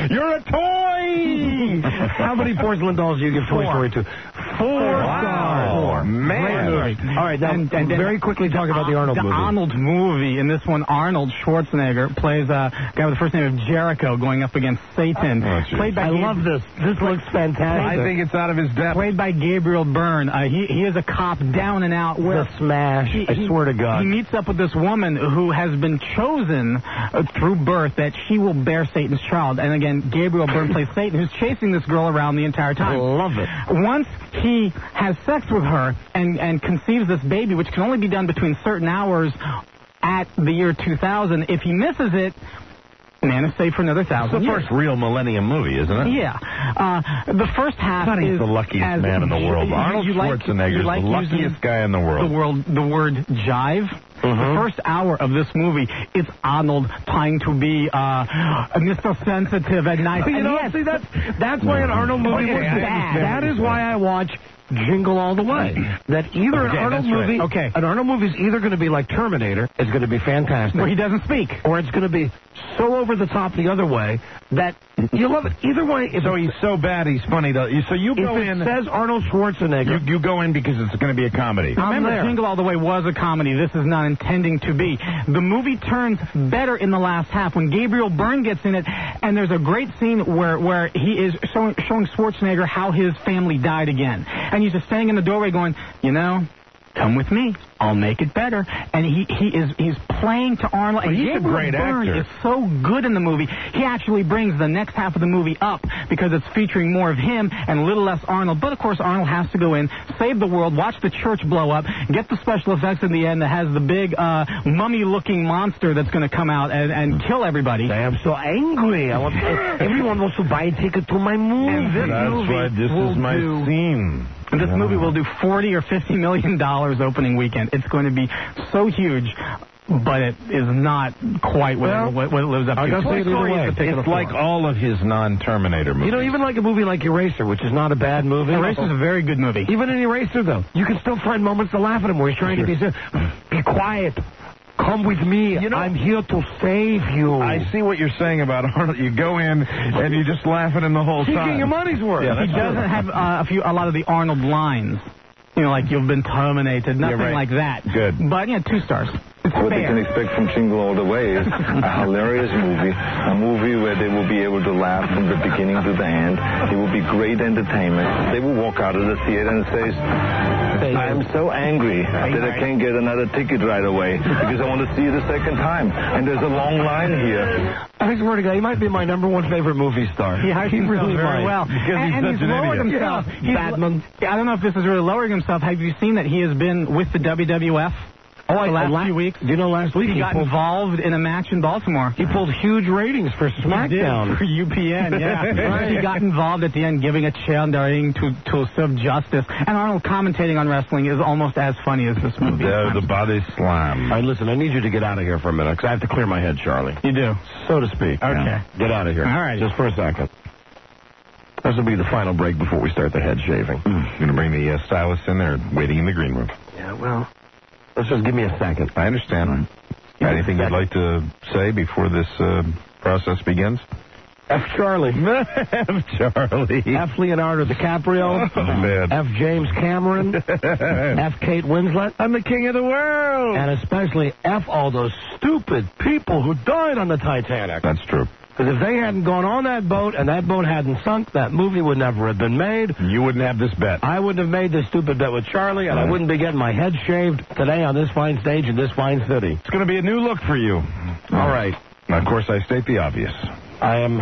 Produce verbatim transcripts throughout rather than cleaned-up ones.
You're a toy! How many porcelain dolls do you give Toy Story to? Four Wow. stars. Four. Man. Great movie. All right, now, And- and then very quickly talk about the Arnold the movie. Arnold movie. In this one, Arnold Schwarzenegger plays a guy with the first name of Jericho going up against Satan. Oh, geez. played by I Gab- love this. This looks fantastic. I think it's out of his depth. Played by Gabriel Byrne. Uh, he, he is a cop down and out. Where The smash. he- I he- swear to God. He meets up with this woman who has been chosen uh, through birth that she will bear Satan's child. And again, Gabriel Byrne plays Satan, who's chasing this girl around the entire I time. love it. Once he has sex with her and, and conceives this baby, which can only be done between certain hours at the year two thousand, if he misses it, man is saved for another It's the thousand years. first real Millennium movie, isn't it? Yeah. Uh, the first half I thought he's is the luckiest as- man in the world. you- Arnold you like- Schwarzenegger you is like the using luckiest guy in the world. The world, the word jive. The first hour of this movie, it's Arnold trying to be uh, Mister Sensitive and nice. You and know, yes, see, that's, that's why an Arnold movie Okay, was I bad. understand. That is why I watch Jingle All the Way. That either Okay, an Arnold that's right. movie, Okay. an Arnold movie is either going to be like Terminator, it's going to be fantastic, where he doesn't speak. or it's going to be so over the top the other way that you love it. Either way, if, So it, he's so bad, he's funny. Though. You- So you if go it in. says Arnold Schwarzenegger, You, you go in because it's going to be a comedy. I'm Remember, there. Jingle All the Way was a comedy. This is not intending to be. The movie turns better in the last half when Gabriel Byrne gets in it, and there's a great scene where, where he is showing, showing Schwarzenegger how his family died again. And he's just standing in the doorway going, you know, come with me. I'll make it better. And he, he is he's playing to Arnold. And Well, he's a Gabriel great Byrne actor. is so good in the movie. He actually brings the next half of the movie up because it's featuring more of him and a little less Arnold. But, of course, Arnold has to go in, save the world, watch the church blow up, get the special effects in the end that has the big uh, mummy-looking monster that's going to come out and, and kill everybody. I am so angry. I want everyone wants to buy a ticket to my movie. And this That's movie right. This will is my do- scene. This movie will do forty or fifty million dollars opening weekend. It's going to be so huge, but it is not quite what, Well, it, what, what it lives up I to. gotta say it either Story way. is the pick of It's the like floor. all of his non-Terminator movies. You know, even like a movie like Eraser, which is not a bad movie. Eraser's a very good movie. Even in Eraser, though, you can still find moments to laugh at him where he's trying to be, be quiet. Come with me. You know- I'm here to save you. I see what you're saying about Arnold. You go in and you just laugh at him the whole He's time. getting your money's worth. Yeah, He that's doesn't true. have uh, a few, a lot of the Arnold lines. You know, like you've been terminated, nothing right. like that. Good. But, yeah, two stars. It's What they fair. can expect from Jingle All the Way is a hilarious movie, a movie where they will be able to laugh from the beginning to the end. It will be great entertainment. They will walk out of the theater and say, I am so angry that I can't get another ticket right away because I want to see it a second time. And there's a long line here. I swear to God, he might be my number one favorite movie star. He hides himself really very might. well. Because and he's and such he's an lowered idiot. himself. Yeah, He's Batman. lo- I don't know if this is really lowering himself. Have you seen that he has been with the W W F Oh, I, the last la- few weeks? Do you know last week He he, got pulled, involved in a match in Baltimore. he pulled huge ratings for He did SmackDown. for U P N, yeah. Right. He got involved at the end, giving a chair in the ring to, to serve justice. And Arnold commentating on wrestling is almost as funny as this movie. The, the body slam. All right, listen, I need you to get out of here for a minute because I have to clear my head, Charlie. You do. So to speak. Okay. Get out of here. All right. Just for a second. This will be the final break before we start the head shaving. You're going to bring the uh, stylist in there waiting in the green room. Yeah, well, let's just give me a second. I understand. Give me a Anything you'd second. like to say before this uh, process begins? F. Charlie. F. Charlie. F. Leonardo DiCaprio. Oh, man. F. James Cameron. F. Kate Winslet. I'm the king of the world. And especially F. all those stupid people who died on the Titanic. That's true. Because if they hadn't gone on that boat and that boat hadn't sunk, that movie would never have been made. You wouldn't have this bet. I wouldn't have made this stupid bet with Charlie, and I wouldn't be getting my head shaved today on this fine stage in this fine city. It's going to be a new look for you. All right. Now, of course, I state the obvious. I am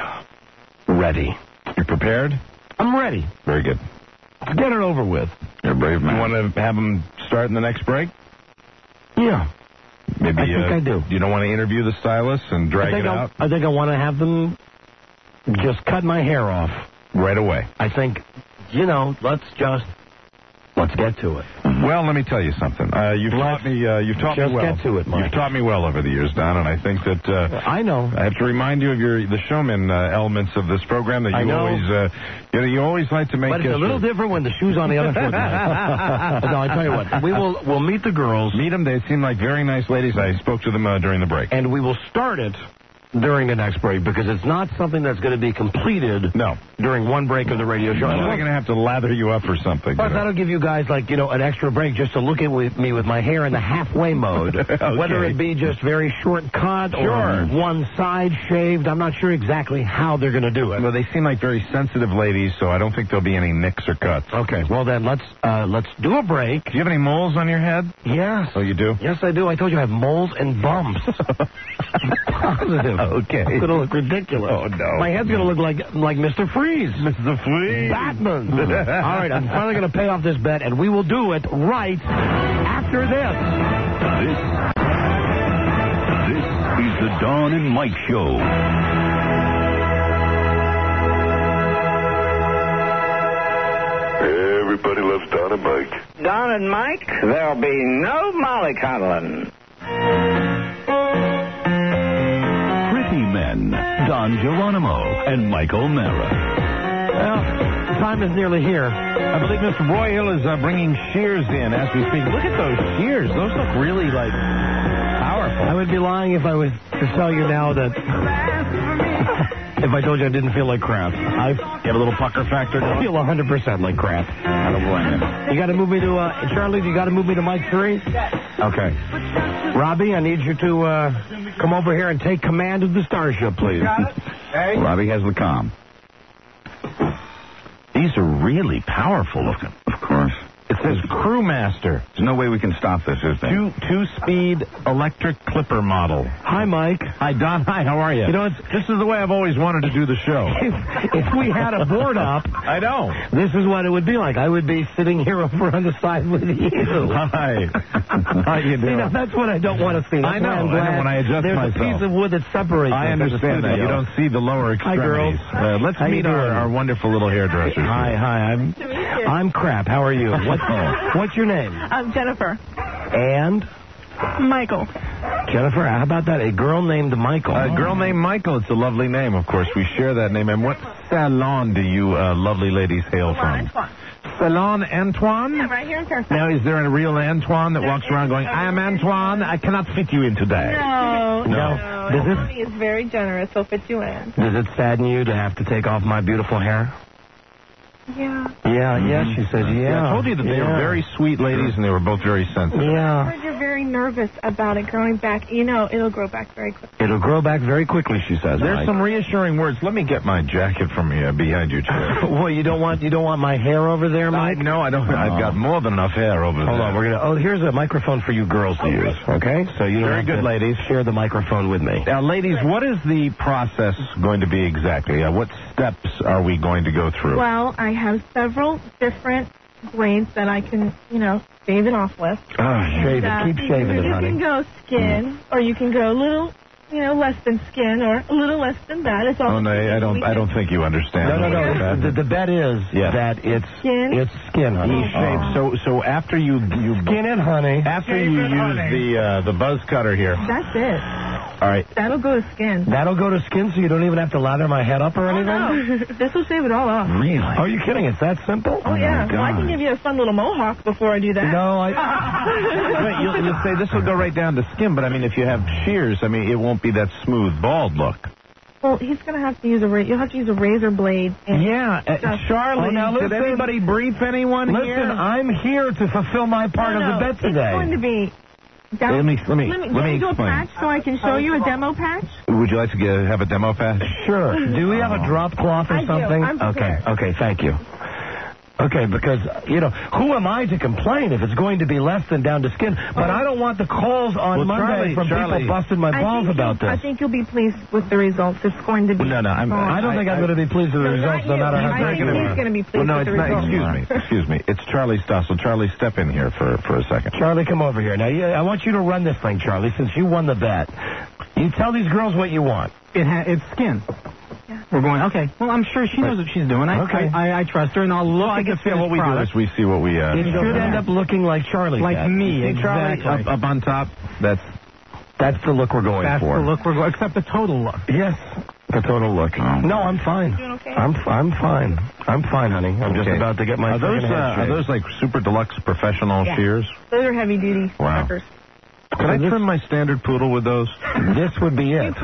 ready. You prepared? I'm ready. Very good. Let's get it over with. You're a brave man. You want to have them start in the next break? Yeah. Maybe I think uh, I do. You don't want to interview the stylist and drag I think it I, out I think I want to have them just cut my hair off. right away. I think, you know, let's just, let's get to it. Well, let me tell you something. Uh, you've Let's taught me. Uh, you've taught just me well. get to it, Mike. You've taught me well over the years, Don, and I think that uh, I know. I have to remind you of your the showman uh, elements of this program that you I know. always uh, you know you always like to make. But it's uh, a little different when the shoe's on the other foot. Now. No, I tell you what, we will we'll meet the girls, Meet them. They seem like very nice ladies. I spoke to them uh, during the break. and we will start it during the next break because it's not something that's going to be completed No. during one break of the radio show. I'm going to have to lather you up or something. Plus, you know? that'll give you guys, like, you know, an extra break just to look at with me with my hair in the halfway mode. Okay. Whether it be just very short cut Sure. or one side shaved. I'm not sure exactly how they're going to do it. Well, they seem like very sensitive ladies, so I don't think there'll be any nicks or cuts. Okay, well then, let's uh, let's do a break. Do you have any moles on your head? Yes. Oh, you do? Yes, I do. I told you I have moles and bumps. Positive. Okay. It's going to look ridiculous. Oh, no. My head's going to look like like Mister Freeze. Mister Freeze. Batman. All right, I'm finally going to pay off this bet, and we will do it right after this. This, this is the Don and Mike Show. Everybody loves Don and Mike. Don and Mike, there'll be no mollycoddling. Pretty Men, Don Geronimo and Mike O'Mara. Well, time is nearly here. I believe Mister Royhill is uh, bringing shears in as we speak. Look at those shears. Those look really, like, powerful. I would be lying if I was to tell you now that if I told you I didn't feel like crap. I Get a little pucker factor I going? feel one hundred percent like crap. I don't blame you. You got to move me to, uh, Charlie, you got to move me to Mike three? Okay. Robbie, I need you to uh, come over here and take command of the Starship, please. Robbie has the comm. These are really powerful looking. Of course. It says Crewmaster. There's no way we can stop this, is there? Two, two-speed electric clipper model. Hi, Mike. Hi, Don. Hi, how are you? You know, it's, This is the way I've always wanted to do the show. if, if we had a board up, I know. this is what it would be like. I would be sitting here over on the side with you. Hi. How you See, doing? now, that's what I don't want to see. That's I know, why I'm I know, glad when I adjust there's myself. a piece of wood that separates I us in the understand that. studio. You don't see the lower Hi, extremities. girls. Uh, let's How you meet our, doing? our wonderful little hairdressers. Hi, hi. I'm I'm crap. How are you? What, what's your name? I'm Jennifer. And Michael. Jennifer, how about that? A girl named Michael. A girl named Michael. It's a lovely name, of course. We share that name. And what salon do you uh, lovely ladies hail from? Antoine. Salon Antoine? Yeah, right here in Fairfax. Now, is there a real Antoine that walks around going, I am Antoine, I cannot fit you in today? No, No. no. Does it- Anthony is very generous. He'll fit you in. Does it sadden you to have to take off my beautiful hair? Yeah. Yeah, yeah, she says, yeah. I told you that they were yeah. very sweet ladies and they were both very sensitive. I Yeah. heard you're very nervous about it growing back. You know, it'll grow back very quickly. It'll grow back very quickly, she says. There's Mike. some reassuring words. Let me get my jacket from uh, behind your chair. Well, you don't want you don't want my hair over there, Mike? No, I don't. I've got more than enough hair over Hold there. on, we're gonna. Oh, here's a microphone for you girls to use. Okay, so you don't Very have good, to ladies. share the microphone with me. Now, ladies, what is the process going to be exactly? Uh, what steps are we going to go through? Well, I have several different blades that I can, you know, shave it off with. Oh, shave Uh, it. Keep shaving it, You honey. can go skin, or you can go a little, you know, less than skin, or a little less than that. It's all. Oh, no, I don't. I don't think you understand. No, no, no. That. The, the bet is Yes. that it's Skin? it's skin, honey. He shaved. So, so after you you Skin it, honey. after you use the uh, the buzz cutter here. That's it. All right. That'll go to skin. That'll go to skin, so you don't even have to lather my head up or Oh, anything. no. This will shave it all off. Really? Are you kidding? It's that simple? Oh, yeah. Well, I can give you a fun little mohawk before I do that. No, I. Wait, you'll, you'll say this will go right down to skin, but I mean, if you have shears, I mean, it won't be that smooth, bald look. Well, he's going to have to use a ra- you'll have to use a razor blade. And Yeah, uh, Charlie. Oh, now did listen. anybody brief anyone Listen, here? I'm here to fulfill my part no, of the no, bet today. It's going to be. Down, Let me- let me- let me, let me do a explain. patch so I can show you a demo patch. Would you like to get, have a demo patch? Sure. Do we have a drop cloth or I do. something? I'm okay. prepared. Okay. Thank you. Okay, because, you know, who am I to complain if it's going to be less than down to skin? But I don't want the calls on Well, Monday Charlie- from Charlie- people busting my I balls think about you'll- this. I think you'll be pleased with the results. It's going to be. No, no, I'm- fine. I don't think I'm going to be pleased with the No, results, not no matter you. how I great think they he's are. going to be pleased Well, no, with it's the not. results. Excuse me. Excuse me. It's Charlie Stossel. Charlie, step in here for, for a second. Charlie, come over here. Now, you, I want you to run this thing, Charlie, since you won the bet. You tell these girls what you want. It ha- it's skin. We're going, okay. Well, I'm sure she knows what she's doing. I, Okay. I, I, I trust her, and I'll look I at guess the yeah, what we do product. is we see what we. Uh, It should end up looking like Charlie. Like bet. me, You see, Charlie, exactly. up, up on top. That's That's the look we're going That's for. the look we're going, except the total look. Yes. The total look. No, I'm fine. Doing okay? I'm I'm fine. I'm fine, honey. I'm just Okay. about to get my Are those friggin' uh, head are shaved. those like super deluxe professional Yeah. shears? Those are heavy duty Wow. suckers. Can I trim my standard poodle with those? This would be You it. could.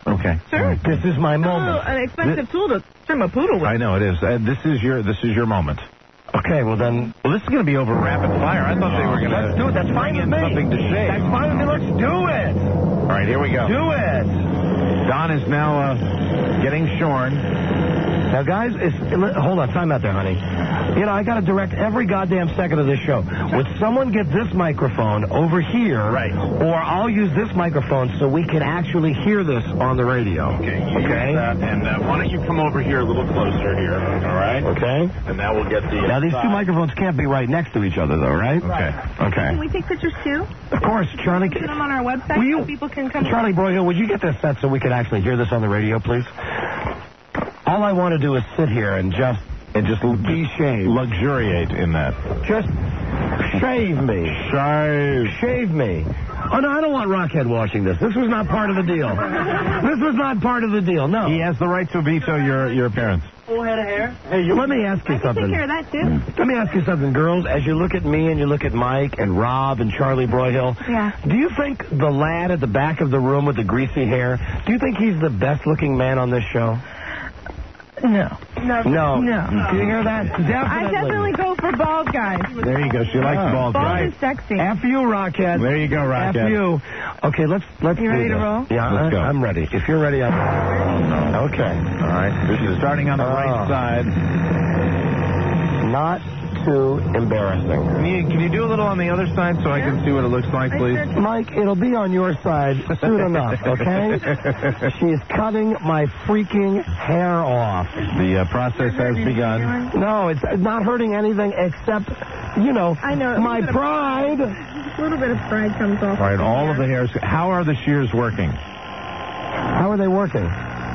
Okay. Sure. This is my It's a little moment. an expensive tool to trim a poodle with. I know it is. Uh, this is your this is your moment. Okay, well then, Well, this is going to be over rapid fire. I thought they were going to. let's do it. That's fine bring with in me. something to shave. That's fine with me. Let's do it. All right, here we go. Do it. Don is now uh, getting shorn. Now, guys, it's, hold on. Time out there, honey. You know, I got to direct every goddamn second of this show. Would someone get this microphone over here? Right. Or I'll use this microphone so we can actually hear this on the radio. Okay. You Okay. use that, and uh, why don't you come over here a little closer here? All right. Okay. And now we'll get the. Now, these two side. microphones can't be right next to each other, though, right? Okay. Okay. Can we take pictures too? Of course, Charlie. Put them on our website Will you- so people can come. Charlie Broyhill, would you get this set so we can actually hear this on the radio, please? All I want to do is sit here and just And just be shaved. luxuriate in that. Just shave me. Shave. Shave me. Oh, no, I don't want Rockhead washing this. This was not part of the deal. This was not part of the deal, no. He has the right to veto your your appearance. Full head of hair. Hey, you, let me ask you I can something. take care of that too. Let me ask you something, girls. As you look at me and you look at Mike and Rob and Charlie Broyhill, Yeah. do you think the lad at the back of the room with the greasy hair, do you think he's the best-looking man on this show? No. No. No. No. Do you hear that? Definitely. I definitely go for bald guys. There you go. She likes Oh. bald Bald guys. is sexy. After you, Rockhead. There you go, Rockhead. After you. Okay, let's let's. You do ready to this. roll? Yeah, Let's I, go. I'm ready. If you're ready, I'm. Okay. All right. This is starting on the Oh. right side. Not too embarrassing. Can you, can you do a little on the other side so I can see what it looks like, I please? sure can. Mike, it'll be on your side soon enough, okay? She's cutting my freaking hair off. The uh, process has begun. No, it's not hurting anything except, you know, I know. my pride. A little bit of pride comes off. All right, all of the hairs. How are the shears working? How are they working?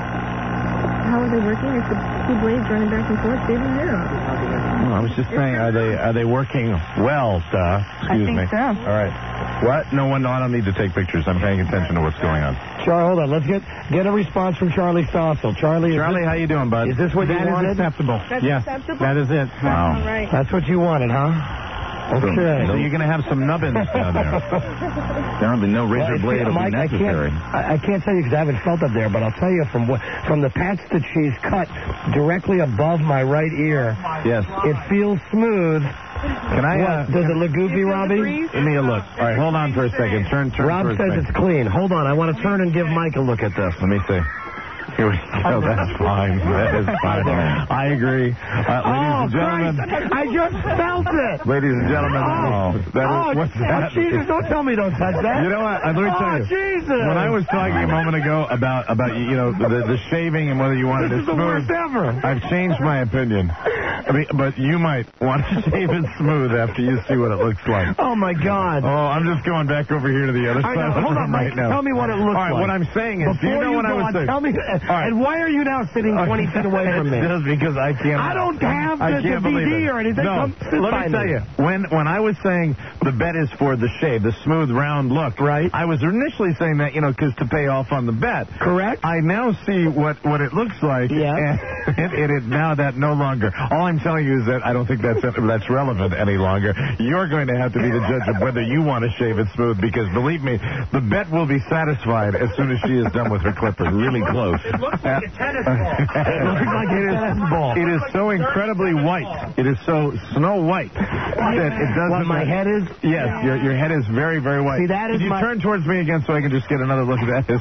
How are they working? It's the two blades running back and forth, shaving hair off. Oh, I was just saying, are they are they working well, sir? Excuse think me. so. All right. What? No one. No, I don't need to take pictures. I'm paying attention to what's going on. Charlie, hold on. Let's get get a response from Charlie Stossel. Charlie, is Charlie, how you doing, bud? this, is this what That you is wanted? acceptable. That's Yes, acceptable? That is it. Wow. All right. That's what you wanted, huh? Okay. So you're going to have some nubbins down there. Apparently, no razor Well, blade will Mike, be I necessary. can't, I, I can't tell you because I haven't felt up there, but I'll tell you from what from the patch that she's cut directly above my right ear, Yes. it feels smooth. Can I? Uh, What, does it look goofy, Robbie? give me a look. All right, hold on for a second. Turn, turn. Rob for a says second. it's clean. Hold on, I want to turn and give Mike a look at this. Let me see. Here we go. That's fine. That is fine. I agree. Uh, ladies and gentlemen. Christ, I just felt it. Ladies and gentlemen. Oh, that is, oh, what's oh, that? Jesus, don't tell me don't touch that. You know what? Let me Oh, tell you. Jesus. When I was talking a moment ago about about you know the, the shaving and whether you wanted This it is the smooth, worst ever. I've changed my opinion. I mean, but you might want to shave it smooth after you see what it looks like. Oh, my God. Oh, I'm just going back over here to the other I side know. of the Hold room on, Mike. right now. Tell me what it looks All right, like. what I'm saying is, do Before you know what go I was on, saying? tell me, right. and why are you now sitting twenty feet away from me? Just because I can't. I don't have I the, the can't D believe D it. or anything. No, Come sit let by me tell you. When when I was saying the bet is for the shave, the smooth round look, Right. I was initially saying that you know because to pay off on the bet. Correct. I now see what, what it looks like. Yeah. And it, it is now that no longer. All I'm telling you is that I don't think that's that's relevant any longer. You're going to have to be the judge of whether you want to shave it smooth because believe me, the bet will be satisfied as soon as she is done with her clippers. Really close. It looks like a tennis ball. It looks like a tennis ball. It is so incredibly white. It is so snow white that it doesn't. What my head is? Yes, your your head is very very white. See, that is Could you my- turn towards me again so I can just get another look at that?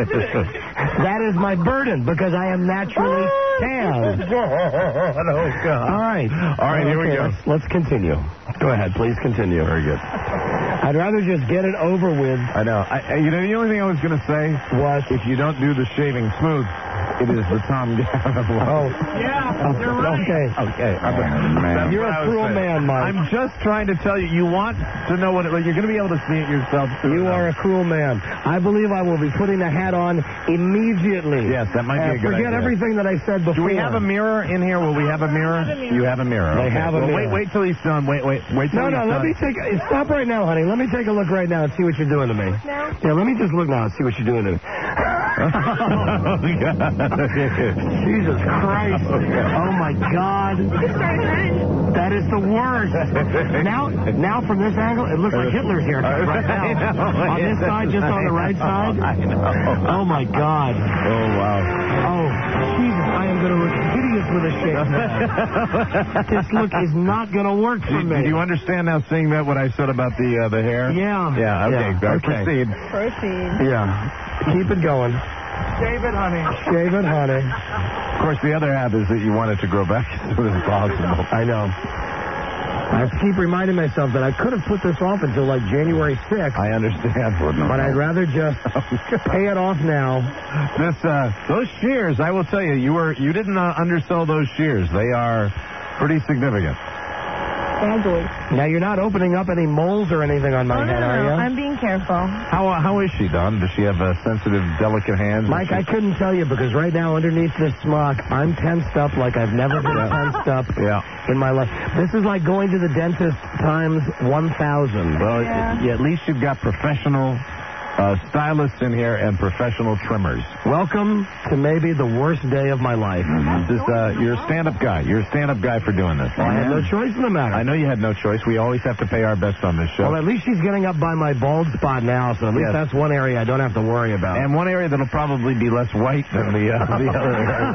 That is my burden because I am naturally tan. Oh God! All right. All right, here we Okay, go. Let's, let's continue. Go ahead, please continue. Very good. I'd rather just get it over with. I know. I, I- you know, the only thing I was going to say was if you don't do the shaving smooth, it is the Tom Gavin. Oh. Yeah, you're right. Okay. Okay. I'm, man. You're a cruel man, Mike. I'm just trying to tell you, you want to know what it like. You're going to be able to see it yourself. soon You enough. are a cruel man. I believe I will be putting the hat on immediately. Yes, that might be a Uh, good Forget idea. everything that I said before. Do we have a mirror in here? Will we have a mirror? You have a mirror. They Okay. have a well, mirror. Wait, wait till he's done. Wait, wait, wait till No, he's no, let done. me take... Stop right now, honey. Let me take a look right now and see what you're doing to me. Now? Yeah, let me just look now and see what you're doing to me. Jesus Christ. Oh, my God. That is the worst. Now, now from this angle, it looks like Hitler's haircut right now. On this side, just on the right side. I know. Oh, my God. Oh, wow. Oh, Jesus, I am going to look hideous with a shaved head. This look is not going to work for Do, me. do you understand now, seeing that, what I said about the uh, the hair? Yeah. Yeah, okay. Yeah. Okay. Proceed. Proceed. Yeah. Keep it going. Shave it, honey. Shave it, honey. Of course, the other half is that you want it to grow back as soon as possible. I know. I keep reminding myself that I could have put this off until like January sixth. I understand. But I'd rather just pay it off now. This, uh, those shears, I will tell you, you were you didn't uh, undersell those shears. They are pretty significant. Ugly. Now, you're not opening up any moles or anything on my Oh, no, head, no, are no. you? I'm being careful. How uh, how is she, Don? Does she have uh, sensitive, delicate hands? Mike, I couldn't tell you because right now underneath this smock, I'm tensed up like I've never been tensed up Yeah. in my life. This is like going to the dentist times one thousand. Well, Yeah. yeah, at least you've got professional uh, stylists in here and professional trimmers. Welcome to maybe the worst day of my life. This is, uh, you're a stand-up guy. You're a stand-up guy for doing this. Well, I had no choice in the matter. I know you had no choice. We always have to pay our best on this show. Well, at least she's getting up by my bald spot now, so at least Yes. that's one area I don't have to worry about. And one area that'll probably be less white than the, uh, the other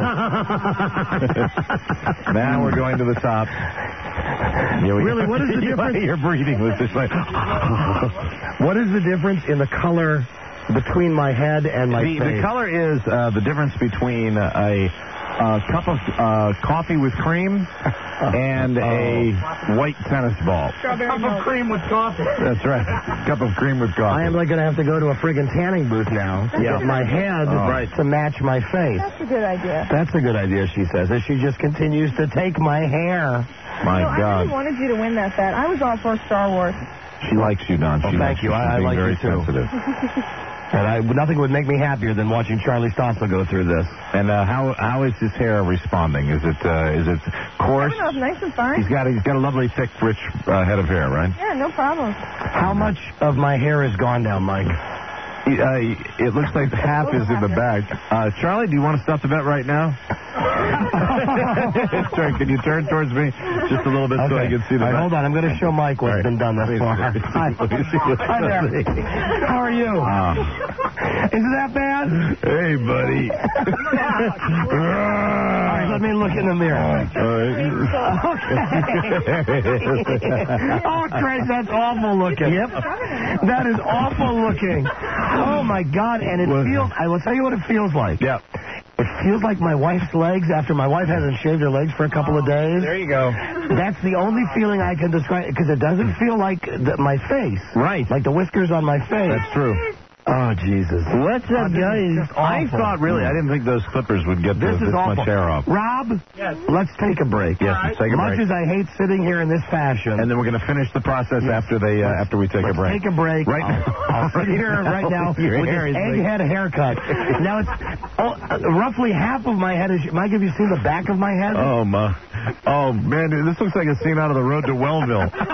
area. Now we're going to the top. Yeah, we- Really, what is the difference? Your breathing was just like... What is the difference in the color between my head and my the, face? the color is uh, the difference between a, a cup of uh, coffee with cream and a white tennis ball. Strawberry milk. cream with coffee. That's right. Cup of cream with coffee. I am like going to have to go to a friggin' tanning booth now. Yeah. With my head Oh. right to match my face. That's a good idea. That's a good idea, she says, as she just continues to take my hair. My no, I God. really wanted you to win that bet. I was all for Star Wars. She likes you, Don. She Oh, thank likes you. I- I She's being like very you, too. sensitive. And I, nothing would make me happier than watching Charlie Stossel go through this. And uh, how how is his hair responding? Is it uh, is it coarse? I don't know, it's nice and fine. He's got he's got a lovely thick, rich uh, head of hair, right? Yeah, no problem. How much of my hair is gone now, Mike? He, uh, it looks like half is in the back. Uh, Charlie, do you want to stop the bet right now? Sorry, can you turn towards me just a little bit so I can see the All right, bet? hold on. I'm going to show Mike what's All right. been done thus Please, far. please, Hi. please, please. Hi there. How are you? Ah. Is it that bad? Hey, buddy. All right, let me look in the mirror. Oh, Christ, that's awful looking. Yep. That is awful looking. Oh, my God. And it feels, I will tell you what it feels like. Yeah. It feels like my wife's legs after my wife hasn't shaved her legs for a couple of days. There you go. That's the only feeling I can describe, because it doesn't feel like the, my face. Right. Like the whiskers on my face. That's true. Oh, Jesus. What's up, guys? I thought, really, I didn't think those clippers would get This this, is this awful. much hair off. Rob, Yes. let's take a break. Yes, let's take a Much break. as I hate sitting here in this fashion. And then we're going to finish the process Yes. after they uh, after we take Let's a break. take a break. Right I'll, I'll sit here right now Your with hair this is like- egghead haircut. Now it's oh, uh, roughly half of my head is. Mike, have you seen the back of my head? Oh my! Oh man, this looks like a scene out of The Road to Wellville. All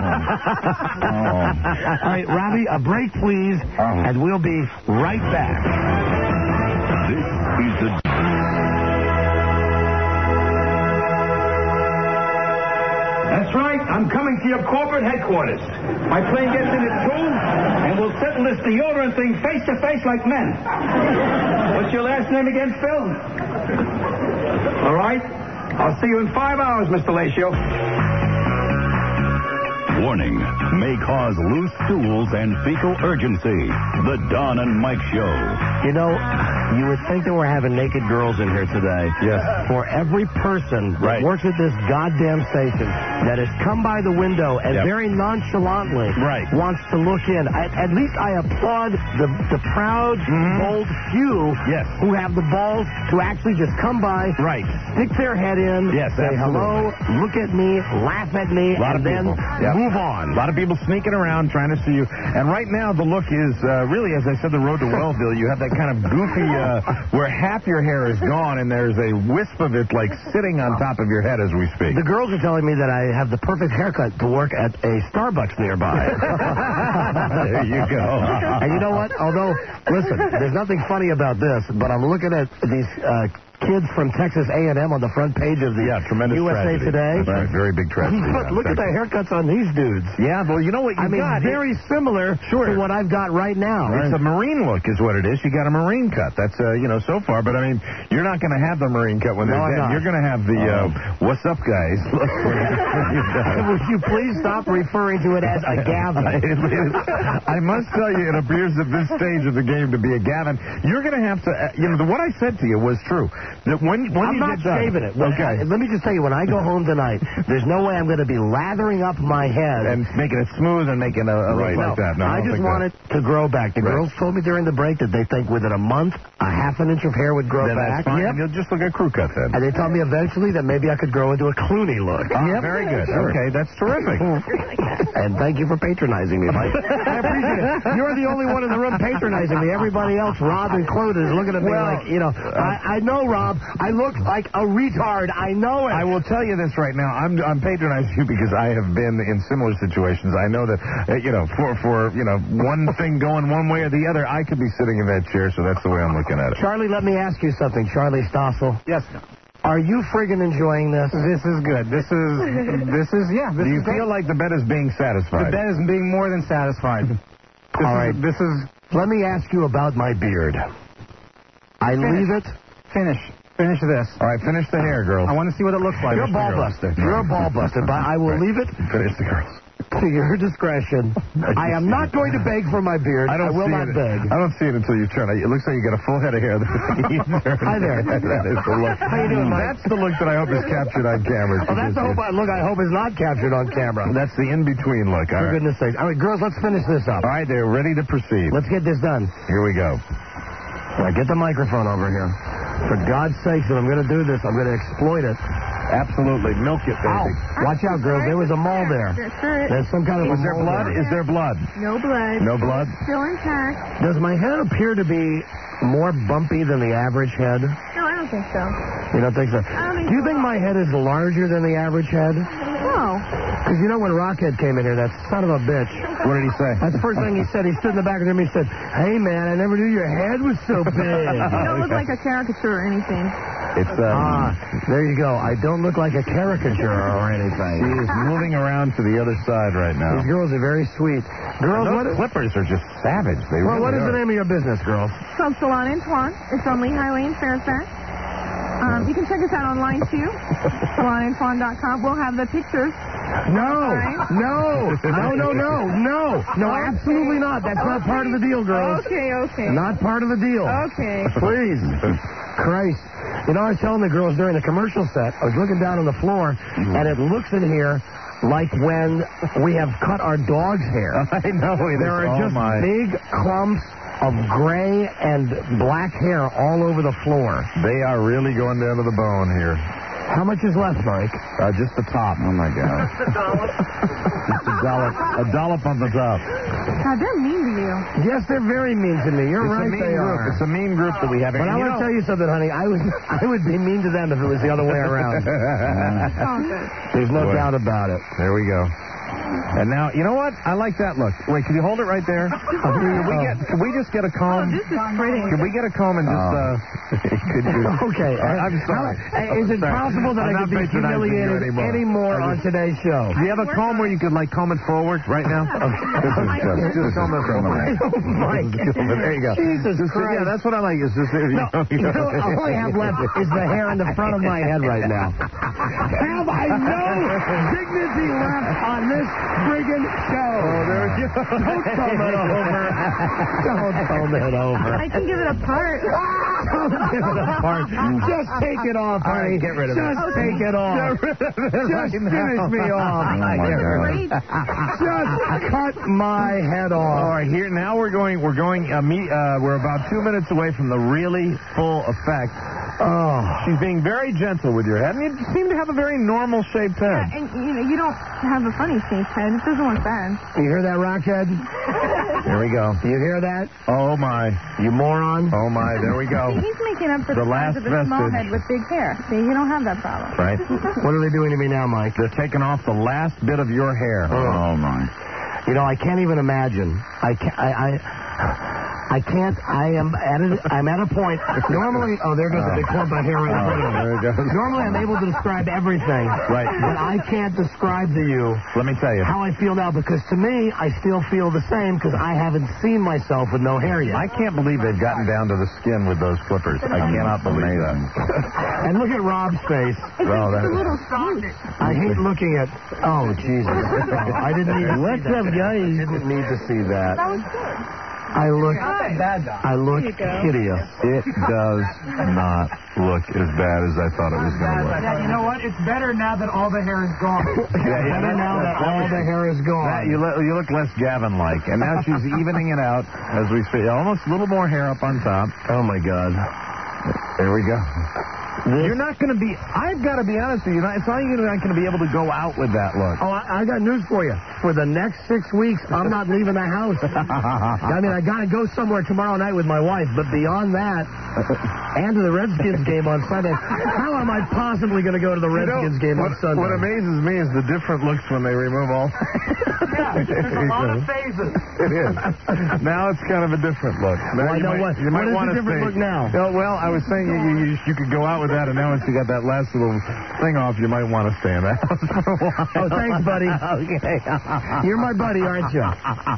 right, Robbie, a break, please, and we'll be right back. This is the That's right. I'm coming to your corporate headquarters. My plane gets in at two, and we'll settle this deodorant thing face to face like men. What's your last name again, Phil? All right. I'll see you in five hours, Mister Lacio. warning may cause loose stools and fecal urgency. The Don and Mike Show. You know, you would think that we're having naked girls in here today. Yes. For every person that Right. works at this goddamn station that has come by the window and Yep. very nonchalantly Right. wants to look in. At, at least I applaud the the proud, bold few Yes. who have the balls to actually just come by, Right. stick their head in, Yes, say hello, look at me, laugh at me, A lot and of then people. Yep. move on. A lot of people sneaking around trying to see you. And right now, the look is uh, really, as I said, the road to Wellville. You have that uh, kind of goofy, uh, where half your hair is gone and there's a wisp of it like sitting on top of your head as we speak. The girls are telling me that I have the perfect haircut to work at a Starbucks nearby. There you go. And you know what? Although, listen, there's nothing funny about this, but I'm looking at these uh, kids from Texas A and M on the front page of the yeah, tremendous U S A tragedy. Today. That's right, very big tragedy. But look at the haircuts on these dudes. Yeah, well, you know what you I mean, got? very similar sure. to what I've got right now. It's a Marine look is what it is. You got a Marine cut. That's, uh, you know, so far. But, I mean, you're not going to have the Marine cut when No, they're I'm dead. not. You're going to have the, uh, what's up, guys? Would you please stop referring to it as a Gavin? I must tell you, it appears at this stage of the game to be a Gavin. You're going to have to, uh, you know, the, what I said to you was true. That when, when I'm you not get done, shaving it. When okay. I, let me just tell you, when I go home tonight, there's no way I'm going to be lathering up my head. And making it smooth and making a, a right. look like no, that. No, I, I don't just think want that. it to grow back. The Right. girls told me during the break that they think within a month, a half an inch of hair would grow Then back. that's fine. Yep. And you'll just look at crew cut then. And they told me eventually that maybe I could grow into a Clooney look. Ah, Yep. very good. Sure. Okay, that's terrific. And thank you for patronizing me, Mike. I appreciate it. You're the only one in the room patronizing me. Everybody else, Rob and Claude, is looking at me Well, like, you know, uh, I, I know, Rob. I look like a retard. I know it. I will tell you this right now. I'm I'm patronizing you because I have been in similar situations. I know that, uh, you know, for, for, you know, one thing going one way or the other, I could be sitting in that chair, so that's the way I'm looking at it. Charlie, let me ask you something. Charlie Stossel. Yes. Are you friggin' enjoying this? This is good. This is, this is, yeah. This Do you is feel great. like the bet is being The satisfied? bet is being more than satisfied. This All is, right. This is... Let me ask you about my beard. I leave it. Finish. Finish this. All right, finish the hair, girls. I want to see what it looks like. You're a ball buster. You're a ball buster, but I will leave it Finish the girls. to your discretion. I am not going to beg for my beard. I don't will see not it. beg. I don't see it until you turn. It looks like you got a full head of hair. Hi there. That is the look. How you doing, Mike? That's the look that I hope is captured on camera. Oh, that's the hope I, look I hope is not captured on camera. That's the in-between look. All For right. goodness sakes. All right, girls, let's finish this up. All right, they're ready to proceed. Let's get this done. Here we go. All right, get the microphone over here. For God's sakes, if I'm going to do this, I'm going to exploit it. Absolutely. Milk it, baby. Ow. Watch out, girls. There was a mole there. That's it. There's some kind of Was a there mole blood? there. Is there blood? No blood. No blood? Still intact. Does my head appear to be more bumpy than the average head? No, I don't think so. You don't think so? I don't think Do you so. think my head is larger than the average head? No. Because you know when Rockhead came in here, that son of a bitch. What did he say? That's the first thing he said. He stood in the back of the room. He said, "Hey, man, I never knew your head was so big." You don't look like a caricature or anything. It's, uh... Ah, there you go. I don't look like a caricature or anything. She is moving around to the other side right now. These girls are very sweet. Girls, Those what is, clippers are just savage. They well, really what is are. the name of your business, girls? From Salon Antoine. It's on Lehigh Lane, Fairfax. Um, you can check us out online, too. salon antoine dot com. We'll have the pictures. No, no, no, no, no, no, no, absolutely not. That's not part of the deal, girls. Okay, okay. Not part of the deal. Okay. Please. Christ. You know, I was telling the girls during the commercial set, I was looking down on the floor, and it looks in here like when we have cut our dog's hair. I know it There is. are Oh, just my. big clumps of gray and black hair all over the floor. They are really going down to the bone here. How much is left, Mike? Uh, just the top. Oh, my God. Just a dollop. A dollop on the top. God, they're mean to you. Yes, they're very mean to me. You're It's right, a mean they group. are. It's a mean group that we have here. But I You want to know- tell you something, honey. I would, I would be mean to them if it was the other way around. Oh, good. There's no Boy. doubt about it. There we go. And now, you know what? I like that look. Wait, can you hold it right there? Can we get? Can we just get a comb? This is pretty. Can we get a comb and just? Uh, could you? Okay. I- I'm sorry. How- Is it Sorry. possible that I'm I not could be patronizing you humiliated anymore. anymore I on just- today's show? Do you have a comb where you could like comb it forward right now? Oh, this is just, just comb it forward. Mike. There you go. Jesus Just- Christ. Yeah, that's what I like. Is just you No, know, you know, all I have left is the hair in the front of my head right now. Have I no dignity left on this friggin' show? Oh, there we go. Don't comb it over. Don't comb it over. I can give it a part. Don't give it apart. Just take it off, All honey. right, get rid of it. Just take it off. Just finish me off. Oh, my God. Great. Just cut my head off. All right, here now we're going. We're going. Uh, me, uh, we're about two minutes away from the really full effect. Oh. She's being very gentle with your head, and you seem to have a very normal shaped head. And, you know, you don't have a funny shaped head. It doesn't look bad. You hear that, Rockhead? Here we go. You hear that? Oh, my. You moron. Oh, my. There we go. See, he's making up for The the, size last of a small vestige. head with big hair. See, you don't have that problem. Right. What are they doing to me now, Mike? They're taking off the last bit of your hair. Oh, my. You know, I can't even imagine. I can't. I. I I can't. I am at a, I'm at a point. Normally, oh, there goes a big clump of hair right in front of me. There it goes. Normally, I'm able to describe everything. Right. But I can't describe to you Let me tell you. how I feel now, because to me, I still feel the same because I haven't seen myself with no hair yet. I can't believe they've gotten down to the skin with those clippers. I cannot believe that. And look at Rob's face. Well, It's that a little smooth. I hate looking at. Oh, Jesus. Oh, I didn't need to What's see that. up, guys? I didn't need to see that. That was good. I look. Bad, I look Here you go. hideous. It does not look as bad as I thought it was going to look. Yeah, you know what? It's better now that all the hair is gone. Yeah, yeah, Better now that all the hair is That, gone. you, look, you look less Gavin-like, and now she's evening it out as we speak. Almost a little more hair up on top. Oh, my God. There we go. You're not going to be, I've got to be honest with you, it's not you're not going to be able to go out with that look. Oh, I, I got news for you. For the next six weeks, I'm not leaving the house. I mean, I got to go somewhere tomorrow night with my wife, but beyond that, and to the Redskins game on Sunday, how am I possibly going to go to the Redskins You know, game what, on Sunday? What amazes me is the different looks when they remove all. Yeah, there's a lot of phases. It is. Now it's kind of a different look. Now Well, I you know might, what. You What might is want the to different say, look now? Oh, well, I was saying you, you, you could go out with that, and now once you got that last little thing off, you might want to stay in the house for a while. Oh, thanks, buddy. Okay. You're my buddy, aren't you?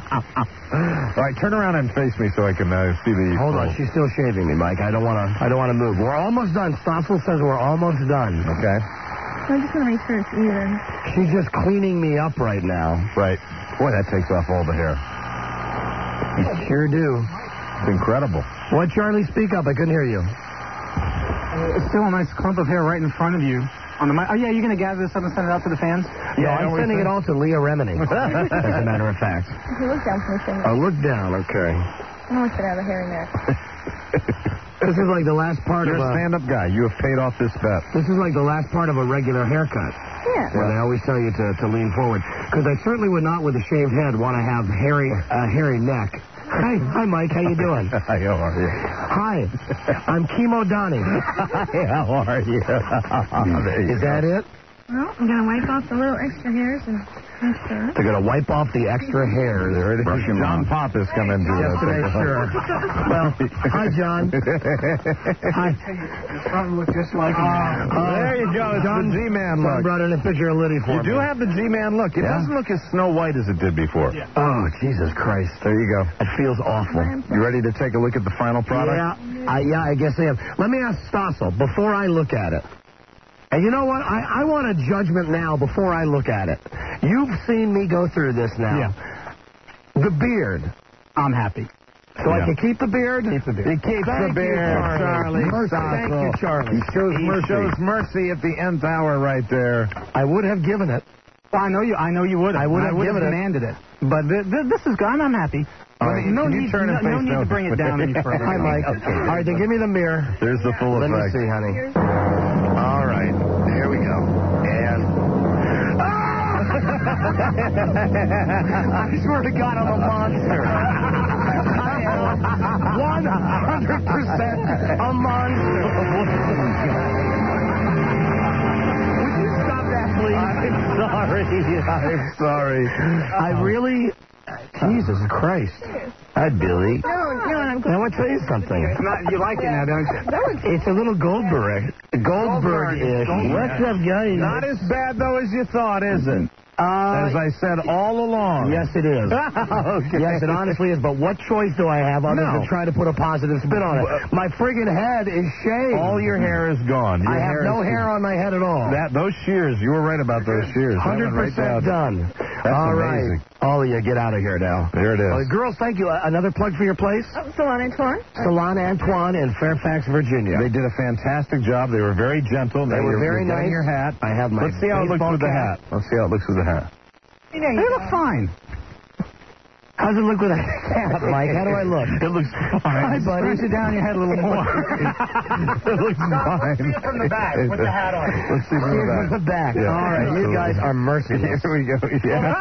All right, turn around and face me so I can uh, see the. Hold on, she's still shaving me, Mike. I don't want to. I don't want to move. We're almost done. Stossel says we're almost done. Okay. I just want to make sure it's even. She's just cleaning me up right now. Right. Boy, that takes off all the hair. You sure do. It's incredible. What, Charlie? Speak up. I couldn't hear you. It's still a nice clump of hair right in front of you. On the mic. Oh, yeah, you're going to gather this up and send it out to the fans? Yeah, I I'm know what sending you're it all to Leah Remini, as a matter of fact. He looked down from his finger. Oh, look down. Okay. I want you to have a hairy neck. This is like the last part You're of a a. stand-up guy. You have paid off this bet. This is like the last part of a regular haircut. Yeah. Where they always tell you to, to lean forward. Because I certainly would not, with a shaved head, want to have hairy, uh, hairy neck. Hi, hi, Mike. How you doing? Hi, how are you? Hi, I'm Chemo Donnie. Hi, how are you? Is that it? Well, I'm going to wipe off the little extra hairs and make sure. They're going to wipe off the extra hair. There it is. John Pop has come into Just to make sure. Well, hi, John. Hi. Probably look just like him. Uh, There you go. It's John, the G-Man John look. brought in a picture of Liddy for You me. do have the G-Man look. It Yeah? doesn't look as Snow White as it did before. Yeah. Oh, Jesus Christ. There you go. It feels awful. You ready to take a look at the final product? Yeah, I, yeah, I guess I am. Let me ask Stossel before I look at it. And you know what? I, I want a judgment now before I look at it. You've seen me go through this now. Yeah. The beard. I'm happy. So I Yeah. can keep the beard? Keep the beard. He keeps Thank the beard, you, Charlie. Mercy. Thank you, Charlie. He shows He mercy. shows mercy at the nth hour right there. I would have given it. Well, I know you. I know you would. I would have I would given have it. demanded it. But th- th- this is good. I'm, I'm happy. All right, no can you need, turn no, and no face need to over? bring it down any further. Hi, Mike. Okay. All right, then give me the mirror. There's the full Let me effect. see, honey. All right. Here we go. And... I swear to God, I'm a monster. I am one hundred percent a monster. Would you stop that, please? I'm sorry. I'm sorry. I really... Jesus Christ. Hi, Billy. No, no, I'm Now, I want to tell you something. It's not, you like it now, don't you? It's a little Goldberg. Goldberg-ish. What's up, guys? Not as bad, though, as you thought, is it? Uh, As I said all along. yes, it is. Okay. Yes, it honestly is. But what choice do I have other No. than try to put a positive spin on it? My friggin' head is shaved. All your hair is gone. Your I have hair no is- hair on my head at all. That those shears, you were right about those shears. That one hundred one right percent down. done. That's all amazing. right. All of you, get out of here now. There it is. Uh, girls, thank you. Uh, another plug for your place? Oh, Salon Antoine. Salon Antoine in Fairfax, Virginia. They did a fantastic job. They were very gentle. They Now were you're- very you're getting nice. your hat. I have my Let's see how it looks baseball with the cap. hat. Let's see how it looks with the hat. They look fine. How's it look with a hat, Mike? How do I look? It looks fine. Hi, buddy. Push it down your head a little more. It looks fine. See it from the back with the hat on. Let's see from the back. From the back. Yeah. All right, you guys are merciless. Here we go. Yeah.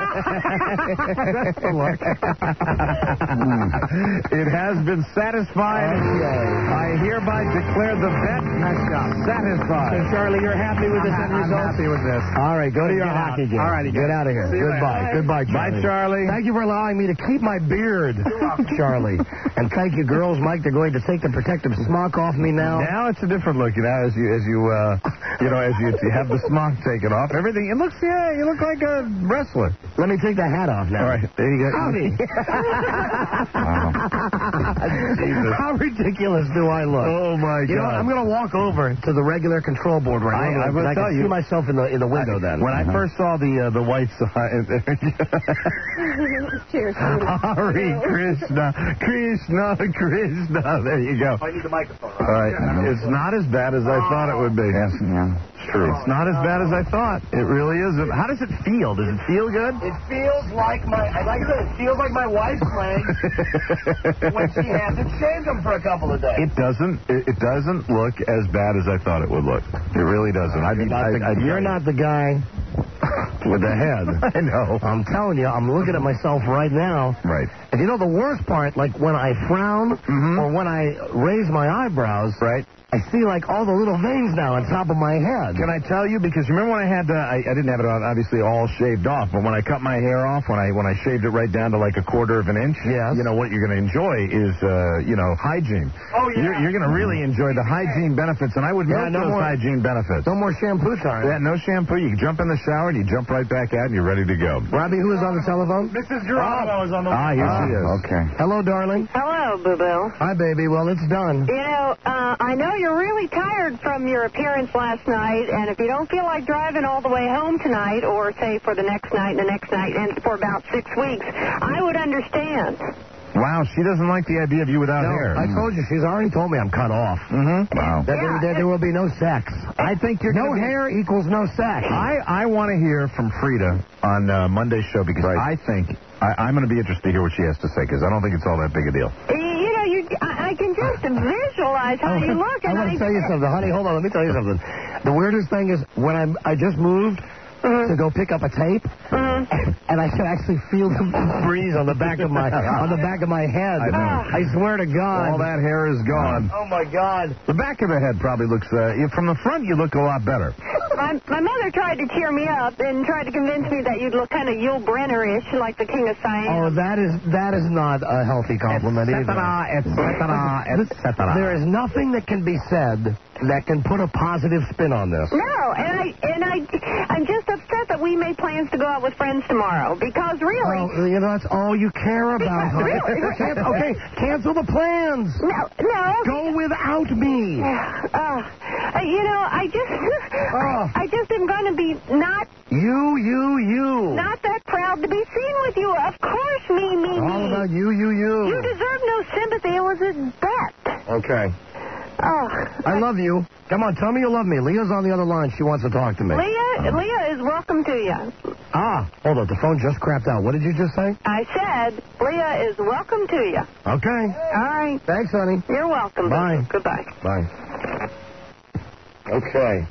It has been satisfied. I hereby declare the bet satisfied. So, Charlie, you're happy with this end I'm result? happy with this. All right, go to your Get out. hockey game. All righty, get guys. out of here. See you Goodbye. later. Goodbye, Charlie. Bye, Charlie. Thank you for allowing me to keep my beard, Charlie. And thank you, girls. Mike, they're going to take the protective smock off me now. Now it's a different look. You know, as you as you uh, you know as you, you have the smock taken off, everything. It looks yeah, you look like a wrestler. Let me take the hat off now. All right, there you go. Howdy. Wow. Jesus. How ridiculous do I look? Oh my You know, God. I'm going to walk over to the regular control board right I- now. I will and I tell can you. see myself in the in the window then. When I first saw the uh, the white sign, Cheers. Hare Krishna, Krishna, Krishna. There you go. I need the microphone. All right, it's not as bad as I thought it would be. Yes, yeah, it's true. It's not as bad as I thought. It really isn't. How does it feel? Does it feel good? It feels like my, like I said, it feels like my wife's legs when she hasn't shaved them for a couple of days. It doesn't. It, it doesn't look as bad as I thought it would look. It really doesn't. I mean, Not I, the- I, you're not the guy with the head. I know. I'm telling you, I'm looking at myself right now. Right. And you know the worst part, like when I frown or when I raise my eyebrows, Right. I see like all the little veins now on top of my head. Can I tell you? Because remember when I had, uh, I, I didn't have it obviously all shaved off, but when I cut my hair off, when I when I shaved it right down to like a quarter of an inch, Yes. you know what you're going to enjoy is, uh, you know, hygiene. Oh, yeah. You're, you're going to really enjoy the hygiene benefits, and I would Yeah, milk no those more- hygiene benefits. No more shampoo time. Yeah, no shampoo. You jump in the shower and you jump right back out and you're ready to go. Robbie, who is on the telephone? Missus Gerardo is on the Ah, here Ah, she is. Okay. Hello, darling. Hello, Boo-Boo. Hi, baby. Well, it's done. You know, uh, I know you're really tired from your appearance last night, and if you don't feel like driving all the way home tonight, or say for the next night and the next night, and for about six weeks, I would understand. Wow, she doesn't like the idea of you without No, hair. I told you, she's already told me I'm cut off. Mm-hmm. Wow. That there, there, there will be no sex. I think you're No gonna be- hair equals no sex. I, I want to hear from Frida on uh, Monday's show because I think I, I'm going to be interested to hear what she has to say because I don't think it's all that big a deal. You know, you, I, I can just visualize how you look, I and want I to tell you something. Honey, hold on. Let me tell you something. The weirdest thing is when I'm, I just moved to go pick up a tape, and I can actually feel the breeze on the back of my on the back of my head. I know. I swear to God. All that hair is gone. Oh, my God. The back of the head probably looks, uh, you- from the front you look a lot better. My, my mother tried to cheer me up and tried to convince me that you'd look kind of Yul Brynner-ish, like the King of Siam. Oh, that is that is not a healthy compliment either. Et cetera, et cetera. There is nothing that can be said that can put a positive spin on this. No, and I and I I'm just upset that we made plans to go out with friends tomorrow because really. Oh, you know, that's all you care about, honey. Really? Can- okay, cancel the plans. No, no. Go without me. Uh, you know, I just Oh. I just am going to be not You, you, you. not that proud to be seen with you. Of course, me, me, All me. about you, you, you. You deserve no sympathy. It was a bet. Okay. Oh. I love you. Come on, tell me you love me. Leah's on the other line. She wants to talk to me. Leah, Leah is welcome to you. Ah, hold on. The phone just crapped out. What did you just say? I said Leah is welcome to you. Okay. All right. Thanks, honey. You're welcome. Bye. Goodbye. Bye. Okay.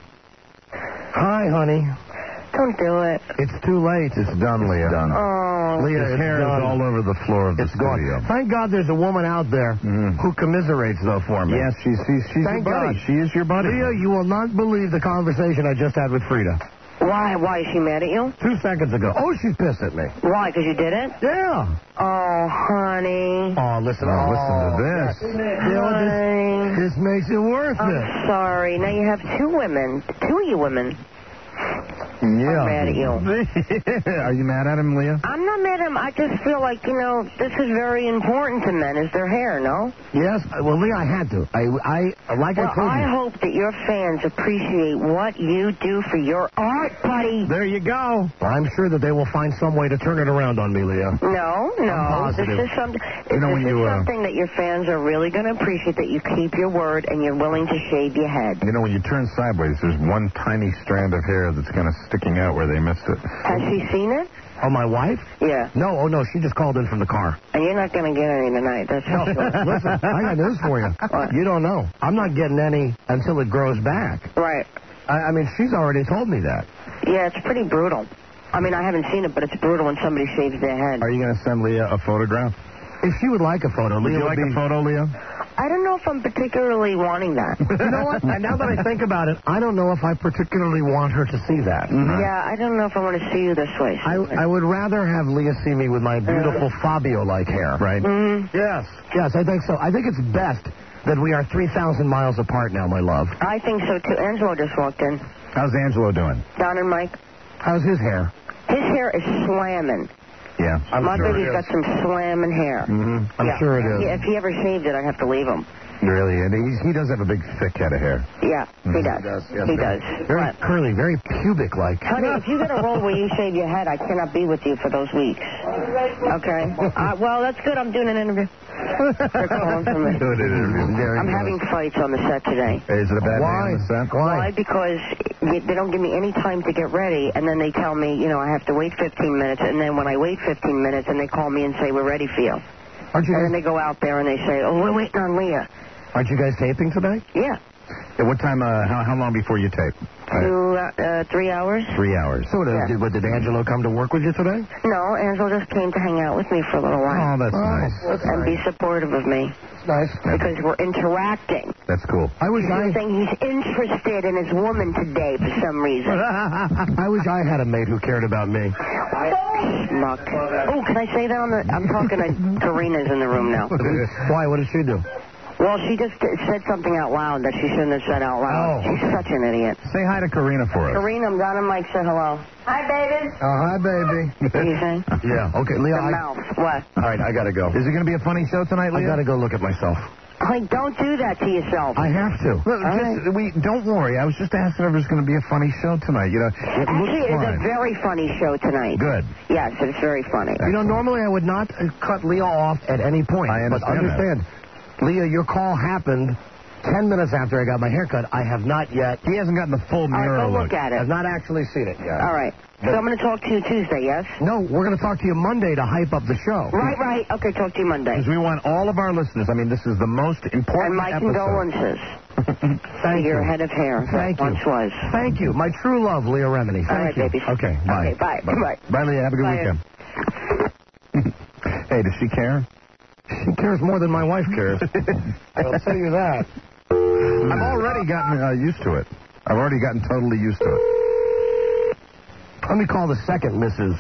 Hi, honey. Don't do it. It's too late. It's done, Leah. Done. Oh. Leah, His it's hair done. is all over the floor of the It's gone. studio. Thank God there's a woman out there who commiserates, though, for me. Yes, she's, she's, she's Thank your buddy. God. She is your buddy. Leah, you will not believe the conversation I just had with Frida. Why? Why is she mad at you? Two seconds ago. Oh, she's pissed at me. Why? Because you did it? Yeah. Oh, honey. Oh, listen. Oh, listen to oh, this. You know, Honey. this, this makes it worth I'm it. sorry. Now you have two women. Two of you women. Yeah. I'm mad at you. Are you mad at him, Leah? I'm not mad at him. I just feel like, you know, this is very important to men, is their hair, no? Yes. Well, Leah, I had to. I, I like Well, I told I you. hope that your fans appreciate what you do for your art, buddy. There you go. I'm sure that they will find some way to turn it around on me, Leah. No, no. I'm This positive. is something. You know, this when is you, uh, something that your fans are really going to appreciate. That you keep your word and you're willing to shave your head. You know, when you turn sideways, there's one tiny strand of hair that's going to sticking out where they missed it. Has she seen it? Oh, my wife? Yeah. No, oh, no, she just called in from the car. And you're not going to get any tonight, that's for sure. Listen, I got news for you. What? You don't know. I'm not getting any until it grows back. Right. I, I mean, she's already told me that. Yeah, it's pretty brutal. I mean, I haven't seen it, but it's brutal when somebody shaves their head. Are you going to send Leah a photograph? If she would like a photo, Would Leah you like be... a photo, Leah? I don't know if I'm particularly wanting that. You know what? And now that I think about it, I don't know if I particularly want her to see that. Mm-hmm. Yeah, I don't know if I want to see you this way. I, I would rather have Leah see me with my beautiful Fabio-like hair. Right. Mm-hmm. Yes. Yes, I think so. I think it's best that we are three thousand miles apart now, my love. I think so, too. Angelo just walked in. How's Angelo doing? Don and Mike. How's his hair? His hair is slamming. Yeah. I'm My sure baby's it got is. some slamming hair. Mm-hmm. I'm yeah. sure it is. Yeah, if he ever shaved it, I'd have to leave him. Really? And he, he does have a big, thick head of hair. Yeah, he Mhm. does. He does, yes, he sir. does. Very But, curly, very pubic-like. honey, if you get a role where you shave your head, I cannot be with you for those weeks. Okay? Uh, well, that's good. I'm doing an interview. They're calling for me. Doing an interview. Very I'm good. having fights on the set today. Hey, is it a bad Why? day on the set? Why? Because they they don't give me any time to get ready, and then they tell me, you know, I have to wait fifteen minutes, and then when I wait fifteen minutes, and they call me and say, we're ready for you. Aren't you And then guys, they go out there and they say, oh, we're waiting on Leah. aren't you guys taping today? Yeah. At what time, uh, how, how long before you tape? Two, uh, uh, three hours? Three hours. So did, Yeah. did, what, did Angelo come to work with you today? No, Angelo just came to hang out with me for a little while. Oh, that's Oh, nice. that's and be supportive of me. Nice. Because we're interacting. That's cool. I wish He's I, saying he's interested in his woman today for some reason. I wish I had a mate who cared about me. Schmuck. Oh, can I say that on the... I'm talking to Karina's in the room now. Why? What did she do? Well, she just said something out loud that she shouldn't have said out loud. Oh. She's such an idiot. Say hi to Karina for us. Karina, I'm Don and Mike said hello. Hi, baby. Oh, hi, baby. What are you saying? Yeah. Okay, Leah. The I, mouth. What? all right, I gotta go. Is it going to be a funny show tonight, I Leah? gotta go look at myself. Like, don't do that to yourself. I have to. Look, All just, right. we don't worry. I was just asking if there's going to be a funny show tonight. You know, it Actually, looks it's fine. a very funny show tonight. Good. Yes, it's very funny. You know, normally I would not uh, cut Leah off at any point. I But understand understand, Leah, your call happened ten minutes after I got my haircut. I have not yet. He hasn't gotten the full All right, mirror go look look. at it. I've not actually seen it yet. All right. So I'm going to talk to you Tuesday, yes? No, we're going to talk to you Monday to hype up the show. Right, right. Okay, talk to you Monday. Because we want all of our listeners. I mean, this is the most And important my episode. condolences Thank to your you. head of hair Thank that you. once was. Thank you. My true love, Leah Remini. Thank All right, you. baby. Okay, bye. Okay, bye. Bye. Bye, Leah. Have a good Bye. weekend. Hey, does she care? She cares more than my wife cares. I'll tell you that. I've already gotten uh, used to it. I've already gotten totally used to it. Let me call the second Missus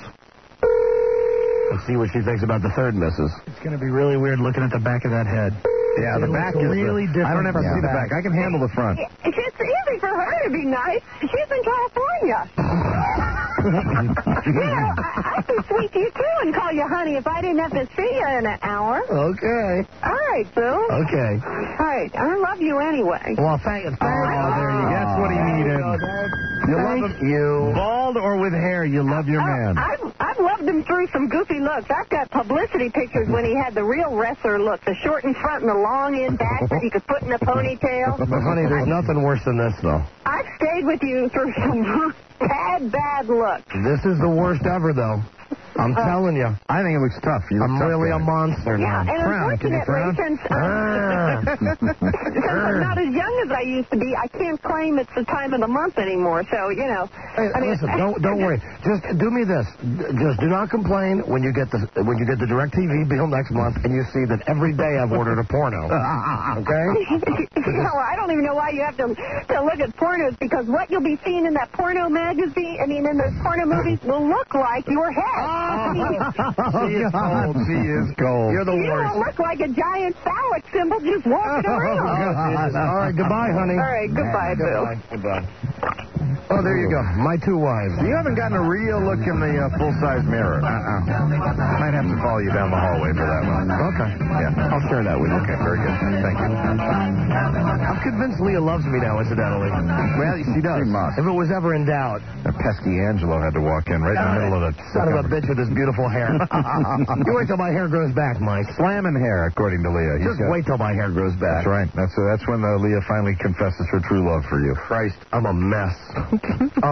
Let's see what she thinks about the third Missus It's going to be really weird looking at the back of that head. Yeah, the It back looks is really the, different I don't ever from see the the back. back. I can handle the front. It's easy for her to be nice. She's in California. You know, I, I'd be sweet to you, too, and call you honey if I didn't have to see you in an hour. Okay. All right, Boo. Okay. All right, I love you anyway. Well, thank you. Oh, there you go. That's what he needed. You love Thank him. you. Bald or with hair, you love your man. I, I've, I've loved him through some goofy looks. I've got publicity pictures when he had the real wrestler look, the short in front and the long in back that he could put in a ponytail. But, honey, there's nothing worse than this, though. I've stayed with you through some bad, bad looks. This is the worst ever, though. I'm telling you. I think it looks tough. You look I'm tough, really a guy. monster Yeah, now. and Frown. Can you unfortunately, frown? since, uh, Ah. since I'm not as young as I used to be, I can't claim it's the time of the month anymore. So, you know. Hey, I mean, listen, don't don't worry. Just do me this. Just do not complain when you get the when you get the DirecTV bill next month and you see that every day I've ordered a porno. Okay? you know, I don't even know why you have to to look at pornos, because what you'll be seeing in that porno magazine, I mean, in those porno movies, will look like your head. I mean, She is cold. She is cold. You're the you worst. will look like a giant phallic symbol just walking Oh, around. All right, goodbye, honey. All right, goodbye, Bill. Goodbye. Oh, there you go. My two wives. You haven't gotten a real look in the uh, full-size mirror. Uh-uh. Might have to follow you down the hallway for that one. Okay. Yeah. I'll share that with you. Okay, very good. Thank you. I'm convinced Leah loves me now, incidentally. Well, she does. She must. If it was ever in doubt. A pesky Angelo had to walk in right in the middle of the... Son of a bitch with his beautiful hair. You wait till my hair grows back, Mike. Slamming hair, according to Leah. He's Just got- wait till my hair grows back. That's right. That's uh, that's when uh, Leah finally confesses her true love for you. Christ, I'm a mess. Oh,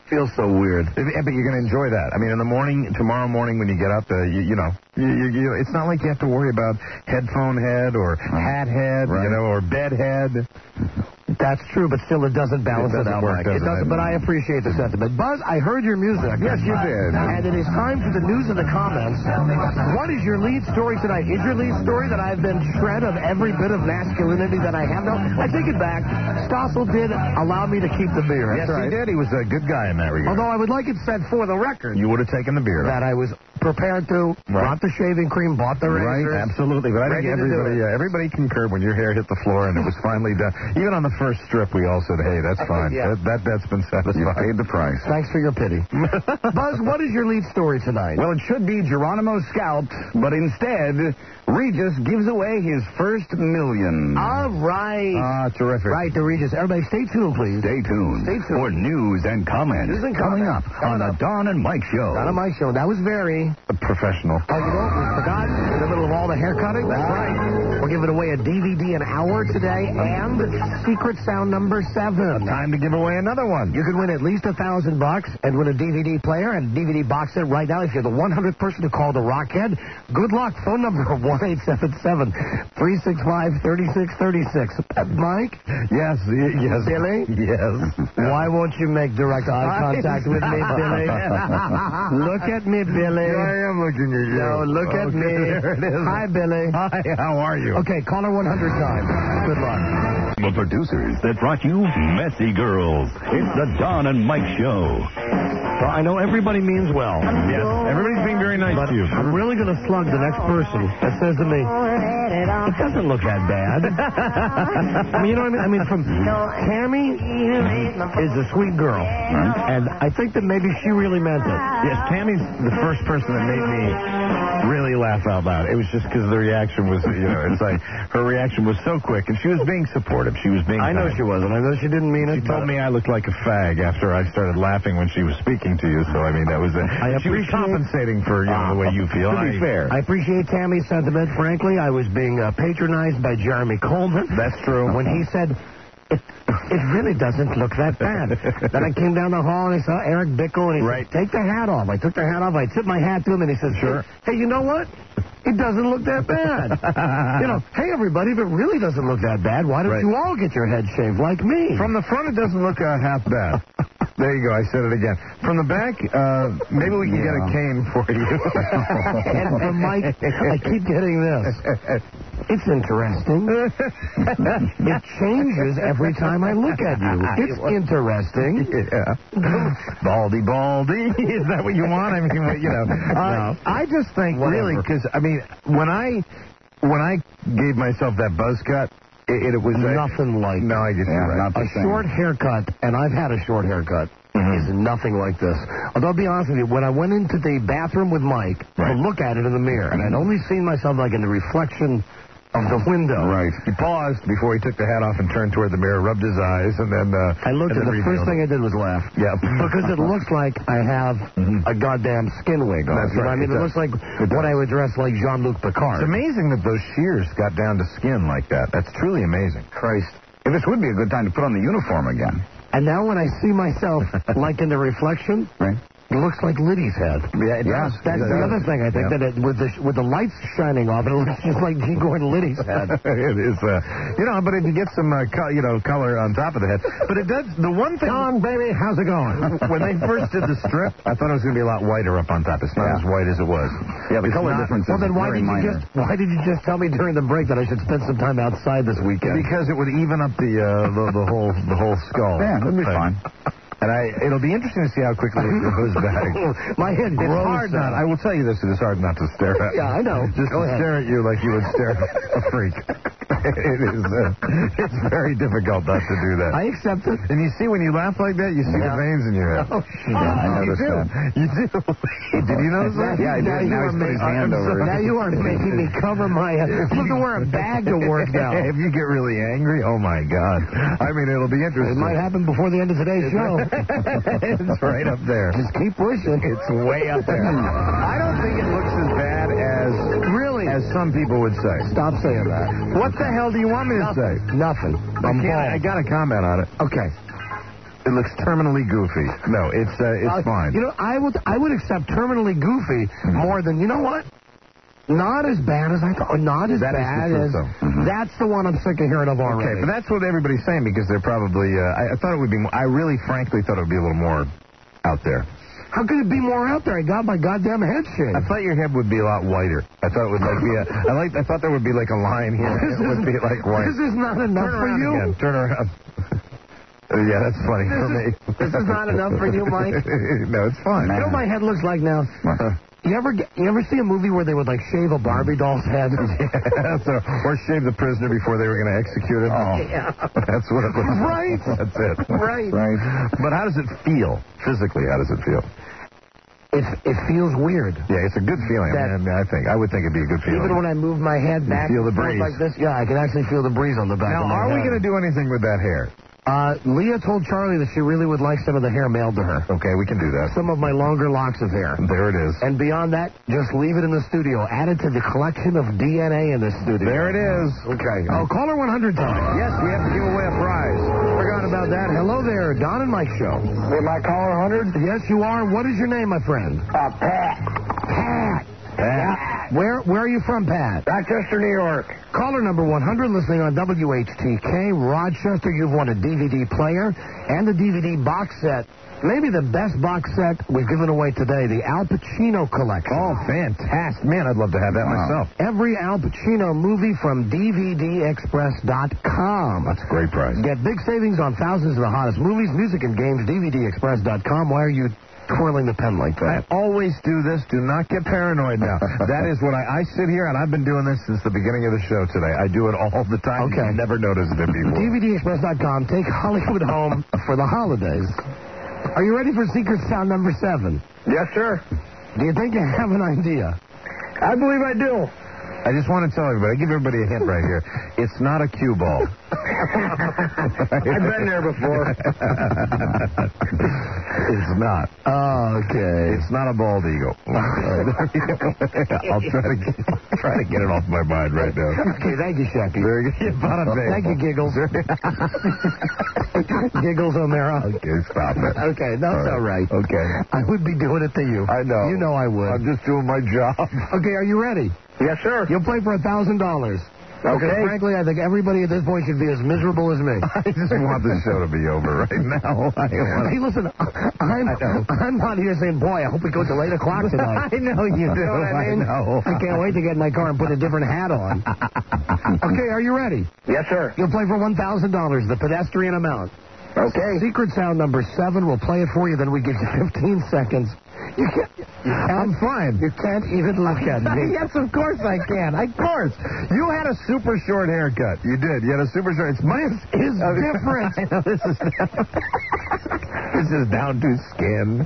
feels so weird. Yeah, but you're going to enjoy that. I mean, in the morning, tomorrow morning when you get up, uh, you, you know, you, you, you, it's not like you have to worry about headphone head or hat head, Right. you know, or bed head. That's true, but still it doesn't balance It it, doesn't out. work, Mike. does it doesn't, it? but I appreciate the sentiment. Buzz, I heard your music. Yes, you did. And it is time for the news in the comments. What is your lead story tonight? Is your lead story that I've been shred of every bit of masculinity that I have? No, I take it back. Stossel did allow me to keep the beer. Yes, That's right. he did. He was a good guy in that regard. Although I would like it said for the record You would have taken the beer. that I was prepared to, Right. bought the shaving cream, bought the Right, razors. absolutely. But I think Ready to do everybody, it. uh, everybody concurred when your hair hit the floor and it was finally done. Even on the first strip, we all said, "Hey, that's fine. Yeah. that, that that's been satisfied." You paid the price. Thanks for your pity. Buzz, what is your lead story tonight? Well, it should be Geronimo scalped, but instead, Regis gives away his first million. All right. Ah, terrific. Right, the Regis. Everybody stay tuned, please. Stay tuned Stay tuned. for news and comments News and coming comments. up on the Don and Mike Show. Not on my show. That was very... Professional. Oh, you know what? We forgot in the middle of all the hair cutting. That's right. We're giving away a D V D an hour today and Secret Sound number seven. Time to give away another one. You can win at least a thousand bucks and win a D V D player and a D V D box set right now if you're the one hundredth person to call the Rockhead. Good luck. Phone number one eight seven seven, three six five, three six three six. Mike? Yes, y- yes. Billy? Yes. Why won't you make direct eye contact with me, Billy? Look at me, Billy. I am looking at you. No, look at Okay, me. There it is. Hi, Billy. Hi, how are you? Okay, call her one hundred times. Good luck. The producers that brought you Messy Girls. It's the Don and Mike Show. Well, I know everybody means well. Yes, everybody's being very nice But to you. I'm really going to slug the next person that says to me, it doesn't look that bad. I mean, you know what I mean? I mean, from Tammy is a sweet girl. And I think that maybe she really meant it. Yes, Tammy's the first person that made me really laugh out loud. It was just because the reaction was, you know, it's like her reaction was so quick, and she was being supportive. She was being I know kind. she wasn't. I know she didn't mean it. She told me I looked like a fag after I started laughing when she was speaking to you. So I mean, that was a, I she was appreciate- compensating for you know the way you feel. To be I- fair. I appreciate Tammy's sentiment. Frankly, I was being uh, patronized by Jeremy Coleman. That's true. When he said, it, it really doesn't look that bad. Then I came down the hall and I saw Eric Bickle, and he Right. said, take the hat off. I took the hat off. I tipped my hat to him, and he said, Sure. Hey, you know what? It doesn't look that bad. You know, hey, everybody, if it really doesn't look that bad, why don't Right. you all get your head shaved like me? From the front, it doesn't look uh, half bad. There you go. I said it again. From the back, uh, maybe we can get a cane for you. And from Mike, I keep getting this. It's interesting. It changes every time I look at you. It's interesting. Yeah. Baldy, baldy. Is that what you want? I mean, what- you know. Uh, I just think, Whatever. really, because, I mean, when I when I gave myself that buzz cut, it, it was a- Nothing like No, I guess Yeah, you're right. not the a same. short haircut, and I've had a short haircut, is nothing like this. Although, I'll be honest with you, when I went into the bathroom with Mike Right. to look at it in the mirror, and I'd only seen myself like in the reflection of the window. Right. He paused before he took the hat off and turned toward the mirror, rubbed his eyes, and then... Uh, I looked, and and then the first revealed thing it. I did was laugh. Yeah. Because it looks like I have a goddamn skin wig on. That's You know what I right, mean, it it, does. looks like It what does. I would dress like Jean-Luc Picard. It's amazing that those shears got down to skin like that. That's truly amazing. Christ. Hey, this would be a good time to put on the uniform again. And now when I see myself, like in the reflection, Right. it looks like Liddy's head. Yeah, it Yeah. does. That's It the does. other thing, I think, Yeah. that it, with the with the lights shining off, it looks just like G. Gordon Liddy's head. It is, uh, you know, but if you get some, uh, co- you know, color on top of the head. But it does, the one thing... Don, baby, how's it going? When they first did the strip, I thought it was going to be a lot whiter up on top. It's not Yeah. as white as it was. Yeah, the It's color not- difference Well, is then why very did you minor. just why did you just tell me during the break that I should spend some time outside this weekend? Because it would even up the, uh, the, the whole, the whole skull. Yeah, that'd be thing. fine. And I, it'll be interesting to see how quickly it goes back. My head It's grows. hard not. I will tell you this: it is hard not to stare at. Yeah, I know. Just Go to ahead. stare at you like you would stare at a freak. It is. Uh, it's very difficult not to do that. I accept it. And you see, when you laugh like that, you see Yeah. the veins in your head. Oh, Yeah, I you noticed do. that. You do. Did you notice that? Yeah, I Now did. you Now are he's put his making- hand I'm over sorry. it. Now you are making me cover my head. I'm going to wear a bag to work now. If you get really angry, oh my God! I mean, it'll be interesting. It might happen before the end of today's show. It's right up there. Just keep pushing. It's way up there. I don't think it looks as bad as Really? as some people would say. Stop saying that. What the hell do you want me to say? Nothing. I, I'm can't- I bald. got to comment on it. Okay. It looks terminally goofy. No, it's uh, it's Uh, fine. You know, I would I would accept terminally goofy more than, you know what? Not as bad as I thought. Not as That is the bad truth, as. though. Mhm. That's the one I'm sick of hearing of already. Okay, but that's what everybody's saying because they're probably. Uh, I, I thought it would be. More, I really, frankly, thought it would be a little more out there. How could it be more out there? I got my goddamn head shaved. I thought your head would be a lot whiter. I thought it would like be a. I like. I thought there would be like a line here. This It would be like white. This is not enough Turn for around you. again. Turn around. Uh, yeah, that's funny for me. This is not enough for you, Mike? No, it's fine. You know what my head looks like now? You ever get, you ever see a movie where they would like shave a Barbie doll's head? Yeah, so, or shave the prisoner before they were going to execute him. Oh. Yeah. That's what it looks like. Right. That's it. Right. Right. But how does it feel physically? How does it feel? It it feels weird. Yeah, it's a good feeling. That- I, mean, I think I would think it'd be a good feeling. Even when I move my head You back feel the and forth breeze. like this, yeah, I can actually feel the breeze on the back Now, of my are we head. going to do anything with that hair? Uh, Leah told Charlie that she really would like some of the hair mailed to her. Okay, we can do that. Some of my longer locks of hair. There it is. And beyond that, just leave it in the studio. Add it to the collection of D N A in the studio. There it is. Okay. Oh, caller one hundred time. Yes, we have to give away a prize. Forgot about that. Hello there, Don and Mike Show. Am I caller one hundred? Yes, you are. What is your name, my friend? Uh, Pat. Pat. Pat. Where Where are you from, Pat? Rochester, New York. Caller number one hundred, listening on W H T K, Rochester. You've won a D V D player and a D V D box set. Maybe the best box set we've given away today, the Al Pacino collection. Oh, fantastic. Man, I'd love to have that myself. Every Al Pacino movie from D V D express dot com. That's a great prize. Get big savings on thousands of the hottest movies, music, and games, D V D express dot com. Why are you twirling the pen like I that? always do this. Do not get paranoid now. That is what I, I sit here, and I've been doing this since the beginning of the show today. I do it all the time. Okay. You've never noticed it before. D V D express dot com. Take Hollywood home for the holidays. Are you ready for secret sound number seven? Yes, sir. Do you think you have an idea? I believe I do. I just want to tell everybody, I give everybody a hint right here. It's not a cue ball. I've been there before. It's not. Okay. It's not a bald eagle. I'll try to get, try to get it off my mind right now. Okay, thank you, Sheppy. Very good. Bada bing. Thank you, Giggles. Giggles O'Mara. Okay, stop it. Okay, that's all right. Okay. I would be doing it to you. I know. You know I would. I'm just doing my job. Okay, are you ready? Yes, sir. You'll play for a thousand dollars. Because Okay. frankly, I think everybody at this point should be as miserable as me. I just want the show to be over right now. I want Hey, listen, I'm I'm not here saying, boy, I hope we go till eight o'clock tonight. I know you do. You know what I mean? I know. I can't wait to get in my car and put a different hat on. Okay, are you ready? Yes, sir. You'll play for one thousand dollars, the pedestrian amount. Okay. Secret sound number seven. We'll play it for you, then we give you fifteen seconds. You can't. You can't I'm fine. You can't even look at me. Yes, of course I can. Of course. You had a super short haircut. You did. You had a super short. It's mine is different. I know this is. This is down to skin.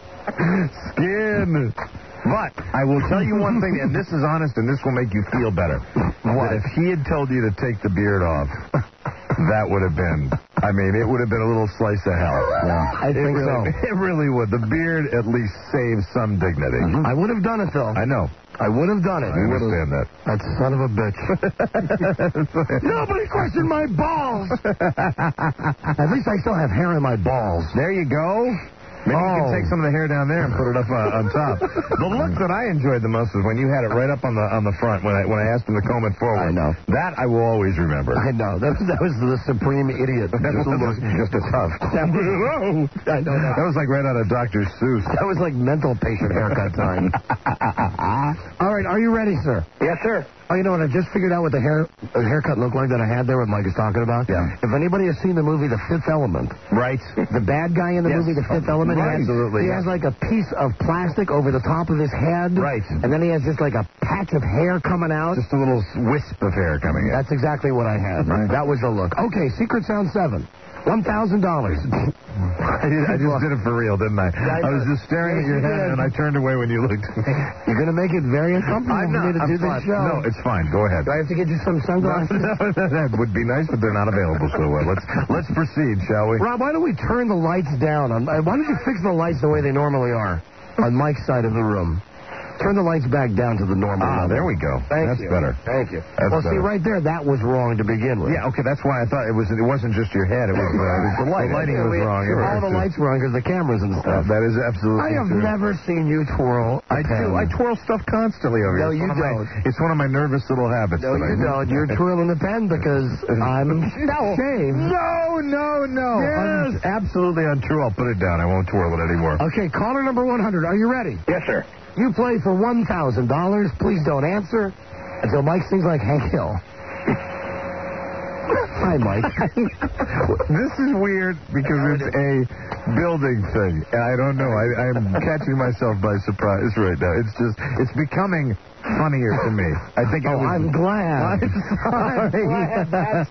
Skin. But I will tell you one thing, and this is honest, and this will make you feel better. What? That if he had told you to take the beard off, that would have been. I mean, it would have been a little slice of hell. Yeah, I it think really, so. It really would. The beard at least saves some dignity. Mm-hmm. I would have done it, though. I know. I would have done it. I understand that. That son of a bitch. Nobody questioned my balls. At least I still have hair in my balls. There you go. Maybe oh. you can take some of the hair down there and put it up uh, on top. The look that I enjoyed the most is when you had it right up on the on the front when I when I asked him to comb it forward. I know. That I will always remember. I know. That was, that was the supreme idiot. That was just, just a tough. That was, I know that. That was like right out of Doctor Seuss. That was like mental patient haircut time. All right, are you ready, sir? Yes, sir. Oh, you know what? I just figured out what the hair the haircut looked like that I had there, what Mike is talking about. Yeah. If anybody has seen the movie The Fifth Element, right? The bad guy in the yes. movie The Fifth Element, right. he, has, Absolutely, he yeah. has like a piece of plastic over the top of his head. Right. And then he has just like a patch of hair coming out. Just a little wisp of hair coming in. That's exactly what I had. Right. That was the look. Okay, Secret Sound seven. One thousand dollars. I, I just did it for real, didn't I? I, I was just staring yes, at your you head, did. and I turned away when you looked at me. You're going to make it very uncomfortable I'm for not. me to I'm do fine. this show. No, it's fine. Go ahead. Do I have to get you some sunglasses? No, no, that would be nice, but they're not available so well. Let's let's proceed, shall we? Rob, why don't we turn the lights down? On, why don't you fix the lights the way they normally are on Mike's side of the room? Turn the lights back down to the normal Ah, level. there we go. Thank that's you. better. Thank you. That's well, see, better. right there, that was wrong to begin with. Yeah, okay, that's why I thought it was. It wasn't just your head. It was, uh, it was the lighting. The lighting Yeah, was we- wrong. Sure. All the lights were on because the cameras and stuff. Uh, that is absolutely I have true. never seen you twirl. a I do. pen. I twirl stuff constantly over No, here. It's you one of my- don't. it's one of my nervous little habits. No, that I you do. don't. You're twirling the pen because I'm shaved. No, no, no. Yes. Un- absolutely untrue. I'll put it down. I won't twirl it anymore. Okay, caller number one hundred. Are you ready? Yes, sir. You play for one thousand dollars. Please don't answer until Mike sings like Hank Hill. Hi, Mike. This is weird because it's a building thing. And I don't know. I, I'm catching myself by surprise right now. It's just, it's becoming funnier to me. I think I Oh, was... I'm glad. I'm sorry. I'm glad. That's,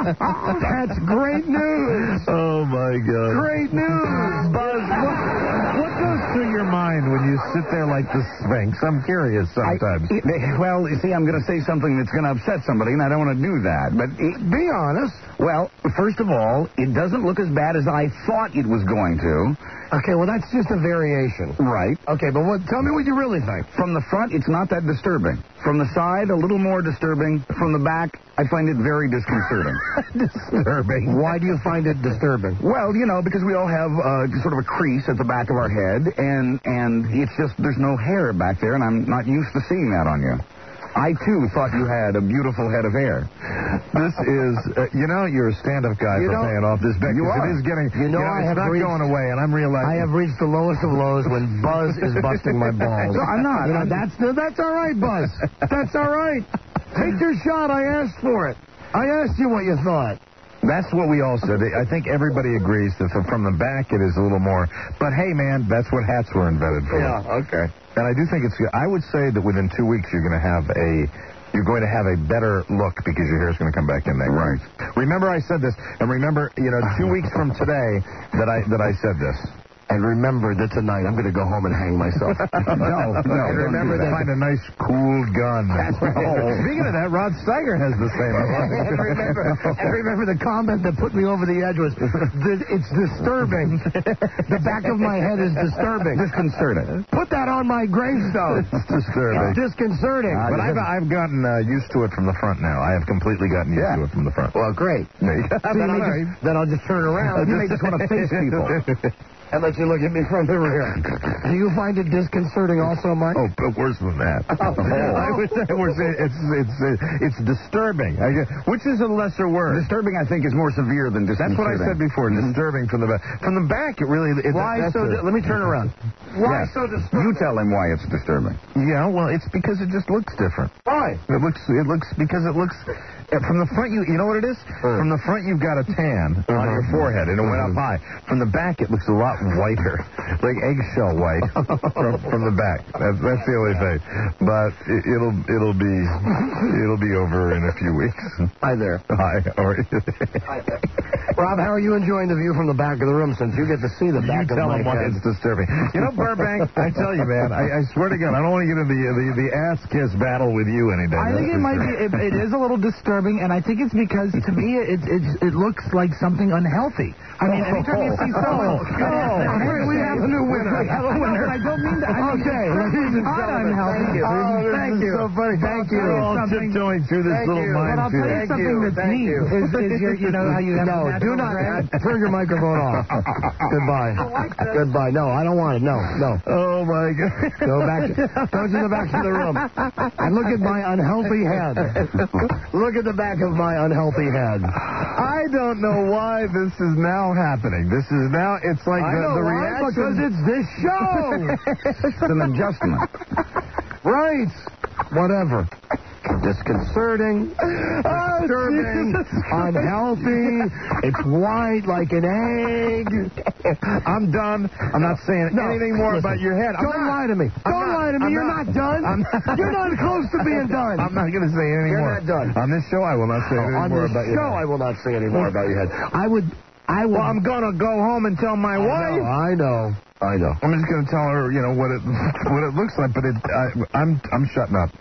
that's great news. Oh, my God. Great news. Buzz, what, what goes through your mind when you sit there like the Sphinx? I'm curious sometimes. I, well, you see, I'm going to say something that's going to upset somebody, and I don't want to do that. But it, Be honest. well, first of all, it doesn't look as bad as I thought it was going to. Okay, well, that's just a variation. Right. Okay, but what? Tell me what you really think. From the front, it's not that disturbing. From the side, a little more disturbing. From the back, I find it very disconcerting. Disturbing. Why do you find it disturbing? Well, you know, because we all have uh, sort of a crease at the back of our head, and and it's just there's no hair back there, and I'm not used to seeing that on you. I, too, thought you had a beautiful head of hair. This is, uh, you know, you're a stand-up guy You for know- paying off this bet. You 'cause are. It is getting, You know, I it's have not reached- going away, and I'm realizing. I have reached the lowest of lows when Buzz is busting my balls. No, I'm not. You know, that's that's all right, Buzz. That's all right. Take your shot. I asked for it. I asked you what you thought. That's what we all said. I think everybody agrees that from the back it is a little more. But hey, man, that's what hats were invented for. okay. And I do think it's. I would say that within two weeks you're going to have a. You're going to have a better look because your hair's going to come back in there. Right. Remember I said this, and remember, you know, two weeks from today that I that I said this. And remember that tonight I'm going to go home and hang myself. No, no. And don't remember do to that. find a nice, cool gun. Oh. Speaking of that, Rod Steiger has the same. and, remember, and remember the comment that put me over the edge was, it's disturbing. The back of my head is disturbing. Disconcerting. Put that on my gravestone. It's disturbing. It's disconcerting. But I've, I've gotten uh, used to it from the front now. I have completely gotten used Yeah. to it from the front. Well, great. See, So you may just- then I'll just turn around. You may just want to face people. And let you look at me from the rear. Do you find it disconcerting also, Mike? Oh, but worse than that. I would say we're saying it's it's it's disturbing. I guess, which is a lesser word. Disturbing, I think, is more severe than That's disconcerting. what I said before. Disturbing from the back. From the back, it really. It, Why that's so? a- Di- let me turn around. Why Yes. so You disturbing? tell him why it's disturbing. Yeah, well, it's because it just looks different. Why? It looks. It looks because it looks. uh, From the front, you you know what it is? From the front, you've got a tan on your forehead, and it went up high. From the back, it looks a lot whiter, like eggshell white from, from the back. That's, that's the only thing. But it, it'll it'll be it'll be over in a few weeks. Hi there. Hi. Or, Rob, how are you enjoying the view from the back of the room since you get to see the you back of tell my them why head? it's disturbing. You know, Burbank, I tell you, man, I, I swear to God, I don't want to get into the the, the ass kiss battle with you any day. I think that's it for might sure. be. It, it is a little disturbing, and I think it's because to me it it it looks like something unhealthy. I mean, anytime you see someone, Oh, oh, we have a new winner. We have a winner. I don't mean that. I mean, Okay, it's ladies and not gentlemen. unhealthy. Thank you. Oh, this Thank is you. so funny. Thank you. We're all Something- tiptoeing through this Thank little you. But I'll tell you minefield. something you. that's Thank neat you. is, is your, you know how you have No, the do natural not. gray? Turn your microphone off. Goodbye. Goodbye. No, I don't want it. No, no. Oh my God! Go back. Go to the back of the room. And look at my unhealthy head. Look at the back of my unhealthy head. I don't know why this is now happening. This is now. It's like I the, know the why, reaction. because it's this show. It's an adjustment. Right. Whatever. Disconcerting, disturbing, unhealthy. It's white like an egg. I'm done. I'm not saying No, anything more listen, about your head. I'm Don't not. lie to me. I'm Don't not. lie to me. I'm You're not. not, done. I'm not. You're not close to being done. I'm not going to say anything You're more. not done. On this show, I will not say anything On more this about your show, head. I will not say any more about your head. I would. I would. Well, I'm going to go home and tell my I wife. know. I know. I know. I'm just going to tell her, you know, what it what it looks like. But it, I, I'm I'm shutting up.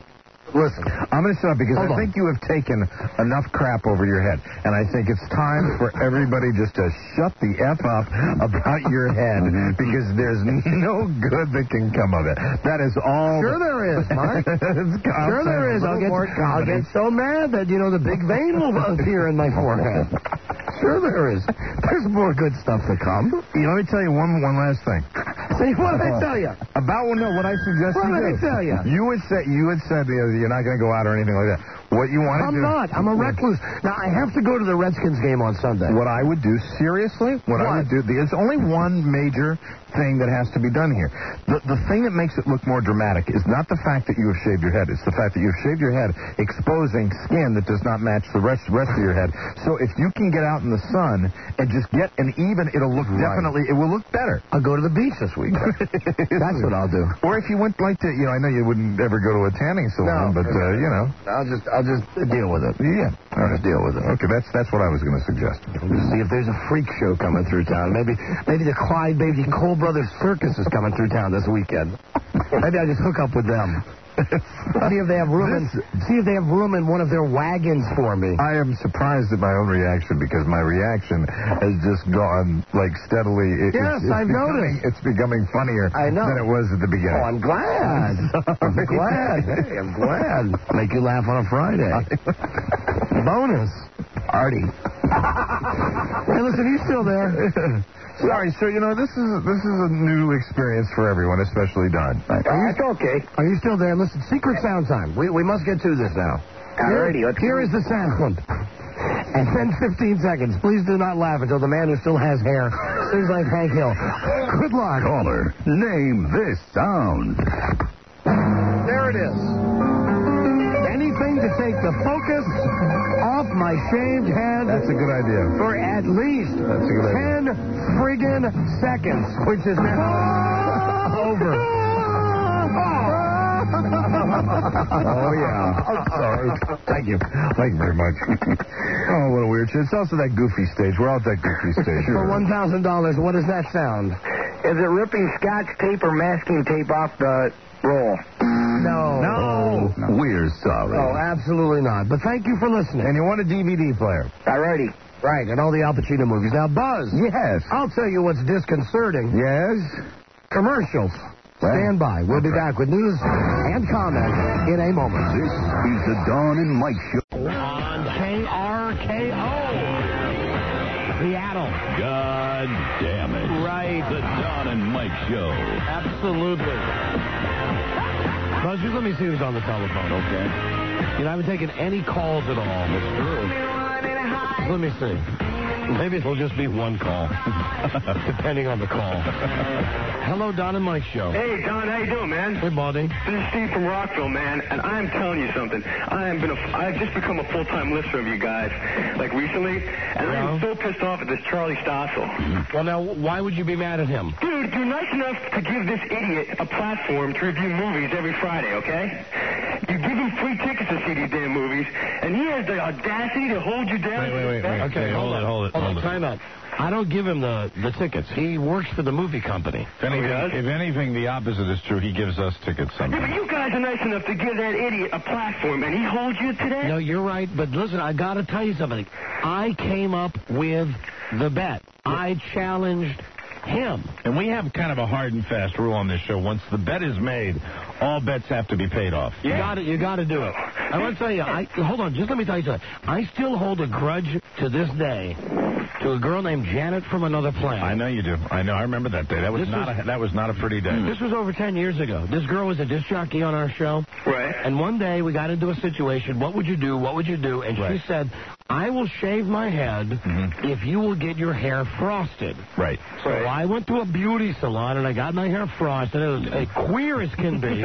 Listen. I'm going to stop because Hold I on. think you have taken enough crap over your head. And I think it's time for everybody just to shut the F up about your head because there's no good that can come of it. That is all. Sure there is, Mike. Sure there is. I'll get, I'll get so mad that, you know, the big vein will appear in my forehead. Sure there is. There's more good stuff to come. You know, let me tell you one one last thing. See, what did I tell you? About well, no, what I suggest What you did I do. tell you? You had said you had said you know, you're not going to go out or anything like that. What you want to I'm do? not. I'm a recluse. Now, I have to go to the Redskins game on Sunday. What I would do, seriously, what, What? I would do, there's only one major thing that has to be done here. The the thing that makes it look more dramatic is not the fact that you have shaved your head. It's the fact that you've shaved your head, exposing skin that does not match the rest rest of your head. So if you can get out in the sun and just get an even, it'll look Right. definitely, it will look better. I'll go to the beach this week. That's what I'll do. Or if you went like to, you know, I know you wouldn't ever go to a tanning salon, No. but, uh, you know. I'll just, I'll just deal with it. Yeah. I'll just deal with it. Okay, that's that's what I was going to suggest. Just see if there's a freak show coming through town. Maybe, maybe the Clyde Baby Cole Brothers Circus is coming through town this weekend. Maybe I just hook up with them. See if they have room in, see if they have room in one of their wagons for me. I am surprised at my own reaction because my reaction has just gone like steadily. It, Yes, it's, it's I've becoming, noticed. It's becoming funnier I know. than it was at the beginning. Oh, I'm glad. I'm glad. Hey, I'm glad. Make you laugh on a Friday. Bonus. Artie. Hey, listen, you still there? Sorry, so you know this is this is a new experience for everyone, especially Don. Are you, That's okay. are you still there? Listen, secret sound time. We we must get to this now. Alrighty, let's Here is the sound. And then fifteen seconds. Please do not laugh until the man who still has hair sings like Hank Hill. Good luck. Caller, name this sound. There it is. Anything to take the focus off my shaved head That's a good idea. for at least That's a good idea. ten friggin' seconds, which is now over. Oh yeah. I'm sorry. Thank you. Thank you very much. Oh, what a weird shit. It's also that goofy stage. We're all at that goofy stage. For one thousand dollars, what does that sound? Is it ripping scotch tape or masking tape off the roll? No. No. We're sorry. Oh, absolutely not. But thank you for listening. And you want a D V D player? Alrighty. Right, and all the Al Pacino movies. Now, Buzz, Yes. I'll tell you what's disconcerting. Yes. Commercials. Stand by. We'll be back with news and comment in a moment. This is the Dawn and Mike Show. On K R K O. Seattle. God damn it. Right. The Dawn and Mike Show. Absolutely. Buzz, just let me see who's on the telephone. Okay. You know, I haven't taken any calls at all. That's true. Let me see. Maybe it'll just be one call, depending on the call. Hello, Don and Mike Show. Hey, Don, how you doing, man? Hey, Baldy. This is Steve from Rockville, man, and I'm telling you something. I am been a, I've just become a full-time listener of you guys, like recently, and Yeah. I'm so pissed off at this Charlie Stossel. Well, now, why would you be mad at him? Dude, you're nice enough to give this idiot a platform to review movies every Friday, okay? You give him free tickets to see these damn movies, and he has the audacity to hold you down. Wait, wait, wait, wait. Okay, hold it, hold it, hold it. Time out. I don't give him the, the tickets. He works for the movie company. If anything, does? if anything, the opposite is true. He gives us tickets Yeah, but sometimes. you guys are nice enough to give that idiot a platform, and he holds you to that? No, you're right, but listen, I got to tell you something. I came up with the bet. I challenged him. And we have kind of a hard and fast rule on this show. Once the bet is made, all bets have to be paid off. You got it. You got to do it. I want to tell you. I hold on. Just let me tell you something. I still hold a grudge to this day to a girl named Janet from another planet. I know you do. I know. I remember that day. That was This not was- a that was not a pretty day. This was over ten years ago. This girl was a disc jockey on our show. Right. And one day we got into a situation. What would you do? What would you do? And Right. she said, I will shave my head Mhm. if you will get your hair frosted. Right. So I went to a beauty salon and I got my hair frosted. It was as queer as can be.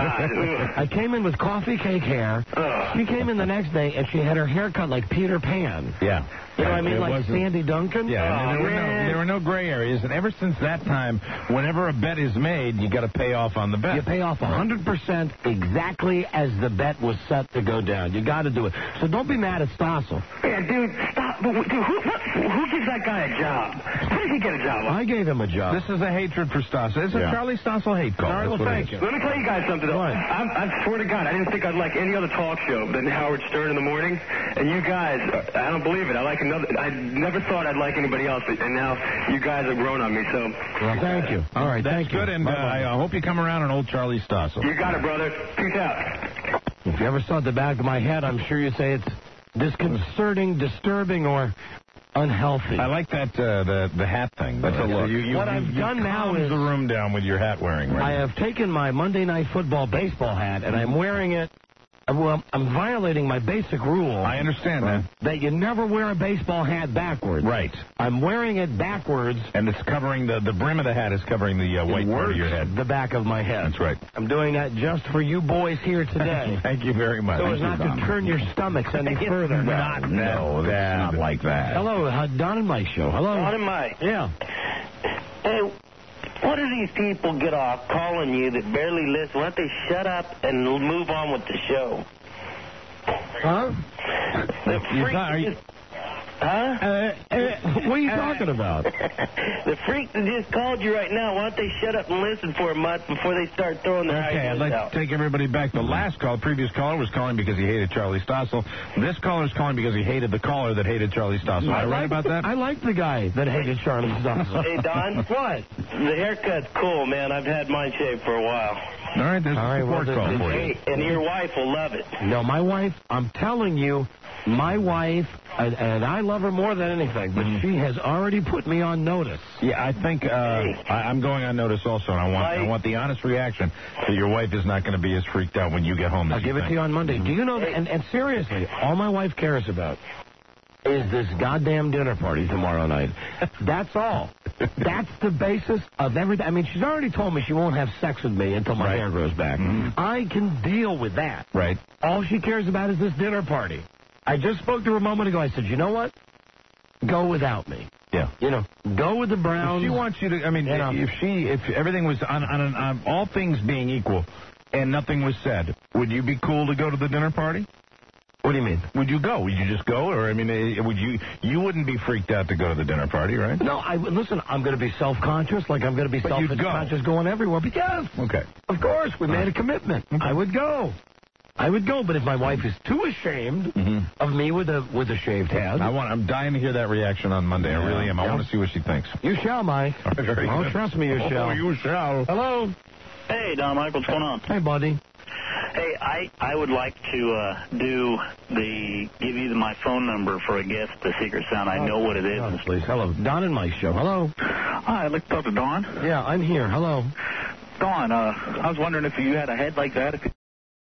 I came in with coffee cake hair. She came in the next day and she had her hair cut like Peter Pan. Yeah. You know what I mean? It Like wasn't- Sandy Duncan. Yeah, and there, were no, there were no gray areas, and ever since that time, whenever a bet is made, you got to pay off on the bet. You pay off one hundred percent exactly as the bet was set to go down. You got to do it. So don't be mad at Stossel. Yeah, dude, stop. but, dude, who, what, who gives that guy a job? How did he get a job? I gave him a job. This is a hatred for Stossel. It's a Yeah. Charlie Stossel hate call. All right, That's well, what it thank is. you. Let me tell you guys something, though. I, I swear to God, I didn't think I'd like any other talk show than Howard Stern in the morning. And you guys, I don't believe it. I like another. I never thought I'd like anybody else, and now you guys have grown on me. So, well, thank you. All right, That's thank you. good, and uh, I uh, hope you come around on old Charlie Stossel. you got it, brother. Peace out. If you ever saw the back of my head, I'm sure you'd say it's disconcerting, disturbing, or unhealthy. I like that uh, the the hat thing. That's a look. You, you, what you, I've you done now calmed is the room down with your hat wearing. Right I have taken my Monday Night Football baseball hat, and I'm wearing it. Well, I'm violating my basic rule. I understand uh, that. That you never wear a baseball hat backwards. Right. I'm wearing it backwards. And it's covering, the, the brim of the hat is covering the uh, white part of your head. The back of my head. That's right. I'm doing that just for you boys here today. Thank you very much. So as not to turn your stomachs any further. Not, no, that's not like that. Hello, uh, Don and Mike show. Hello. Don and Mike. Yeah. Hey, what do these people get off calling you that barely listen? Why don't they shut up and move on with the show? Huh? The freak are you, just, huh? Uh, uh, what are you talking about? The freak that just called you right now, why don't they shut up and listen for a month before they start throwing their Okay, I'd ideas like out? to take everybody back. The last call, previous caller, was calling because he hated Charlie Stossel. This caller is calling because he hated the caller that hated Charlie Stossel. Am I, I right like, about that? I like the guy that hated Charlie Stossel. Hey, Don. What? The haircut's cool, man. I've had mine shaved for a while. All right, there's All a right, support well, call then- for you. Hey, and your wife will love it. No, my wife, I'm telling you, my wife, and, and I love her more than anything, but Mm-hmm. she has already put me on notice. Yeah, I think uh, I, I'm going on notice also, and I want I want the honest reaction that your wife is not going to be as freaked out when you get home as I'll give you it think. to you on Monday. Do you know that? And, and seriously, all my wife cares about is this goddamn dinner party tomorrow night. That's all. That's the basis of everything. I mean, she's already told me she won't have sex with me until my Right. hair grows back. Mm-hmm. I can deal with that. Right. All she cares about is this dinner party. I just spoke to her a moment ago. I said, you know what? Go without me. Yeah. You know, go with the Browns. If she wants you to, I mean, You know. if she, if everything was on, on, an- on all things being equal, and nothing was said, would you be cool to go to the dinner party? What do you mean? Would you go? Would you just go, or I mean, eh, would you? You wouldn't be freaked out to go to the dinner party, right? No, I listen. I'm going to be self-conscious, like I'm going to be But you'd go. self-conscious going everywhere. But yes, Okay. of course, we made a commitment. I would go. I would go. But if my wife is too ashamed Mm-hmm. of me with a with a shaved head, I want. I'm dying to hear that reaction on Monday. I really am. I Yeah. want to see what she thinks. you shall, Mike. Very Oh, good. trust me, you shall. Oh, you shall. Hello. Hey, Don Michael, what's going on? Hey, buddy. Hey, I, I would like to uh, do the, give you my phone number for a guest, the Secret Sound. I know what it is. Oh, please. Hello. Don and Mike show. Hello. Hi, I'd like to talk to Dawn. Yeah, I'm here. Hello. Dawn, uh, I was wondering if you had a head like that, if you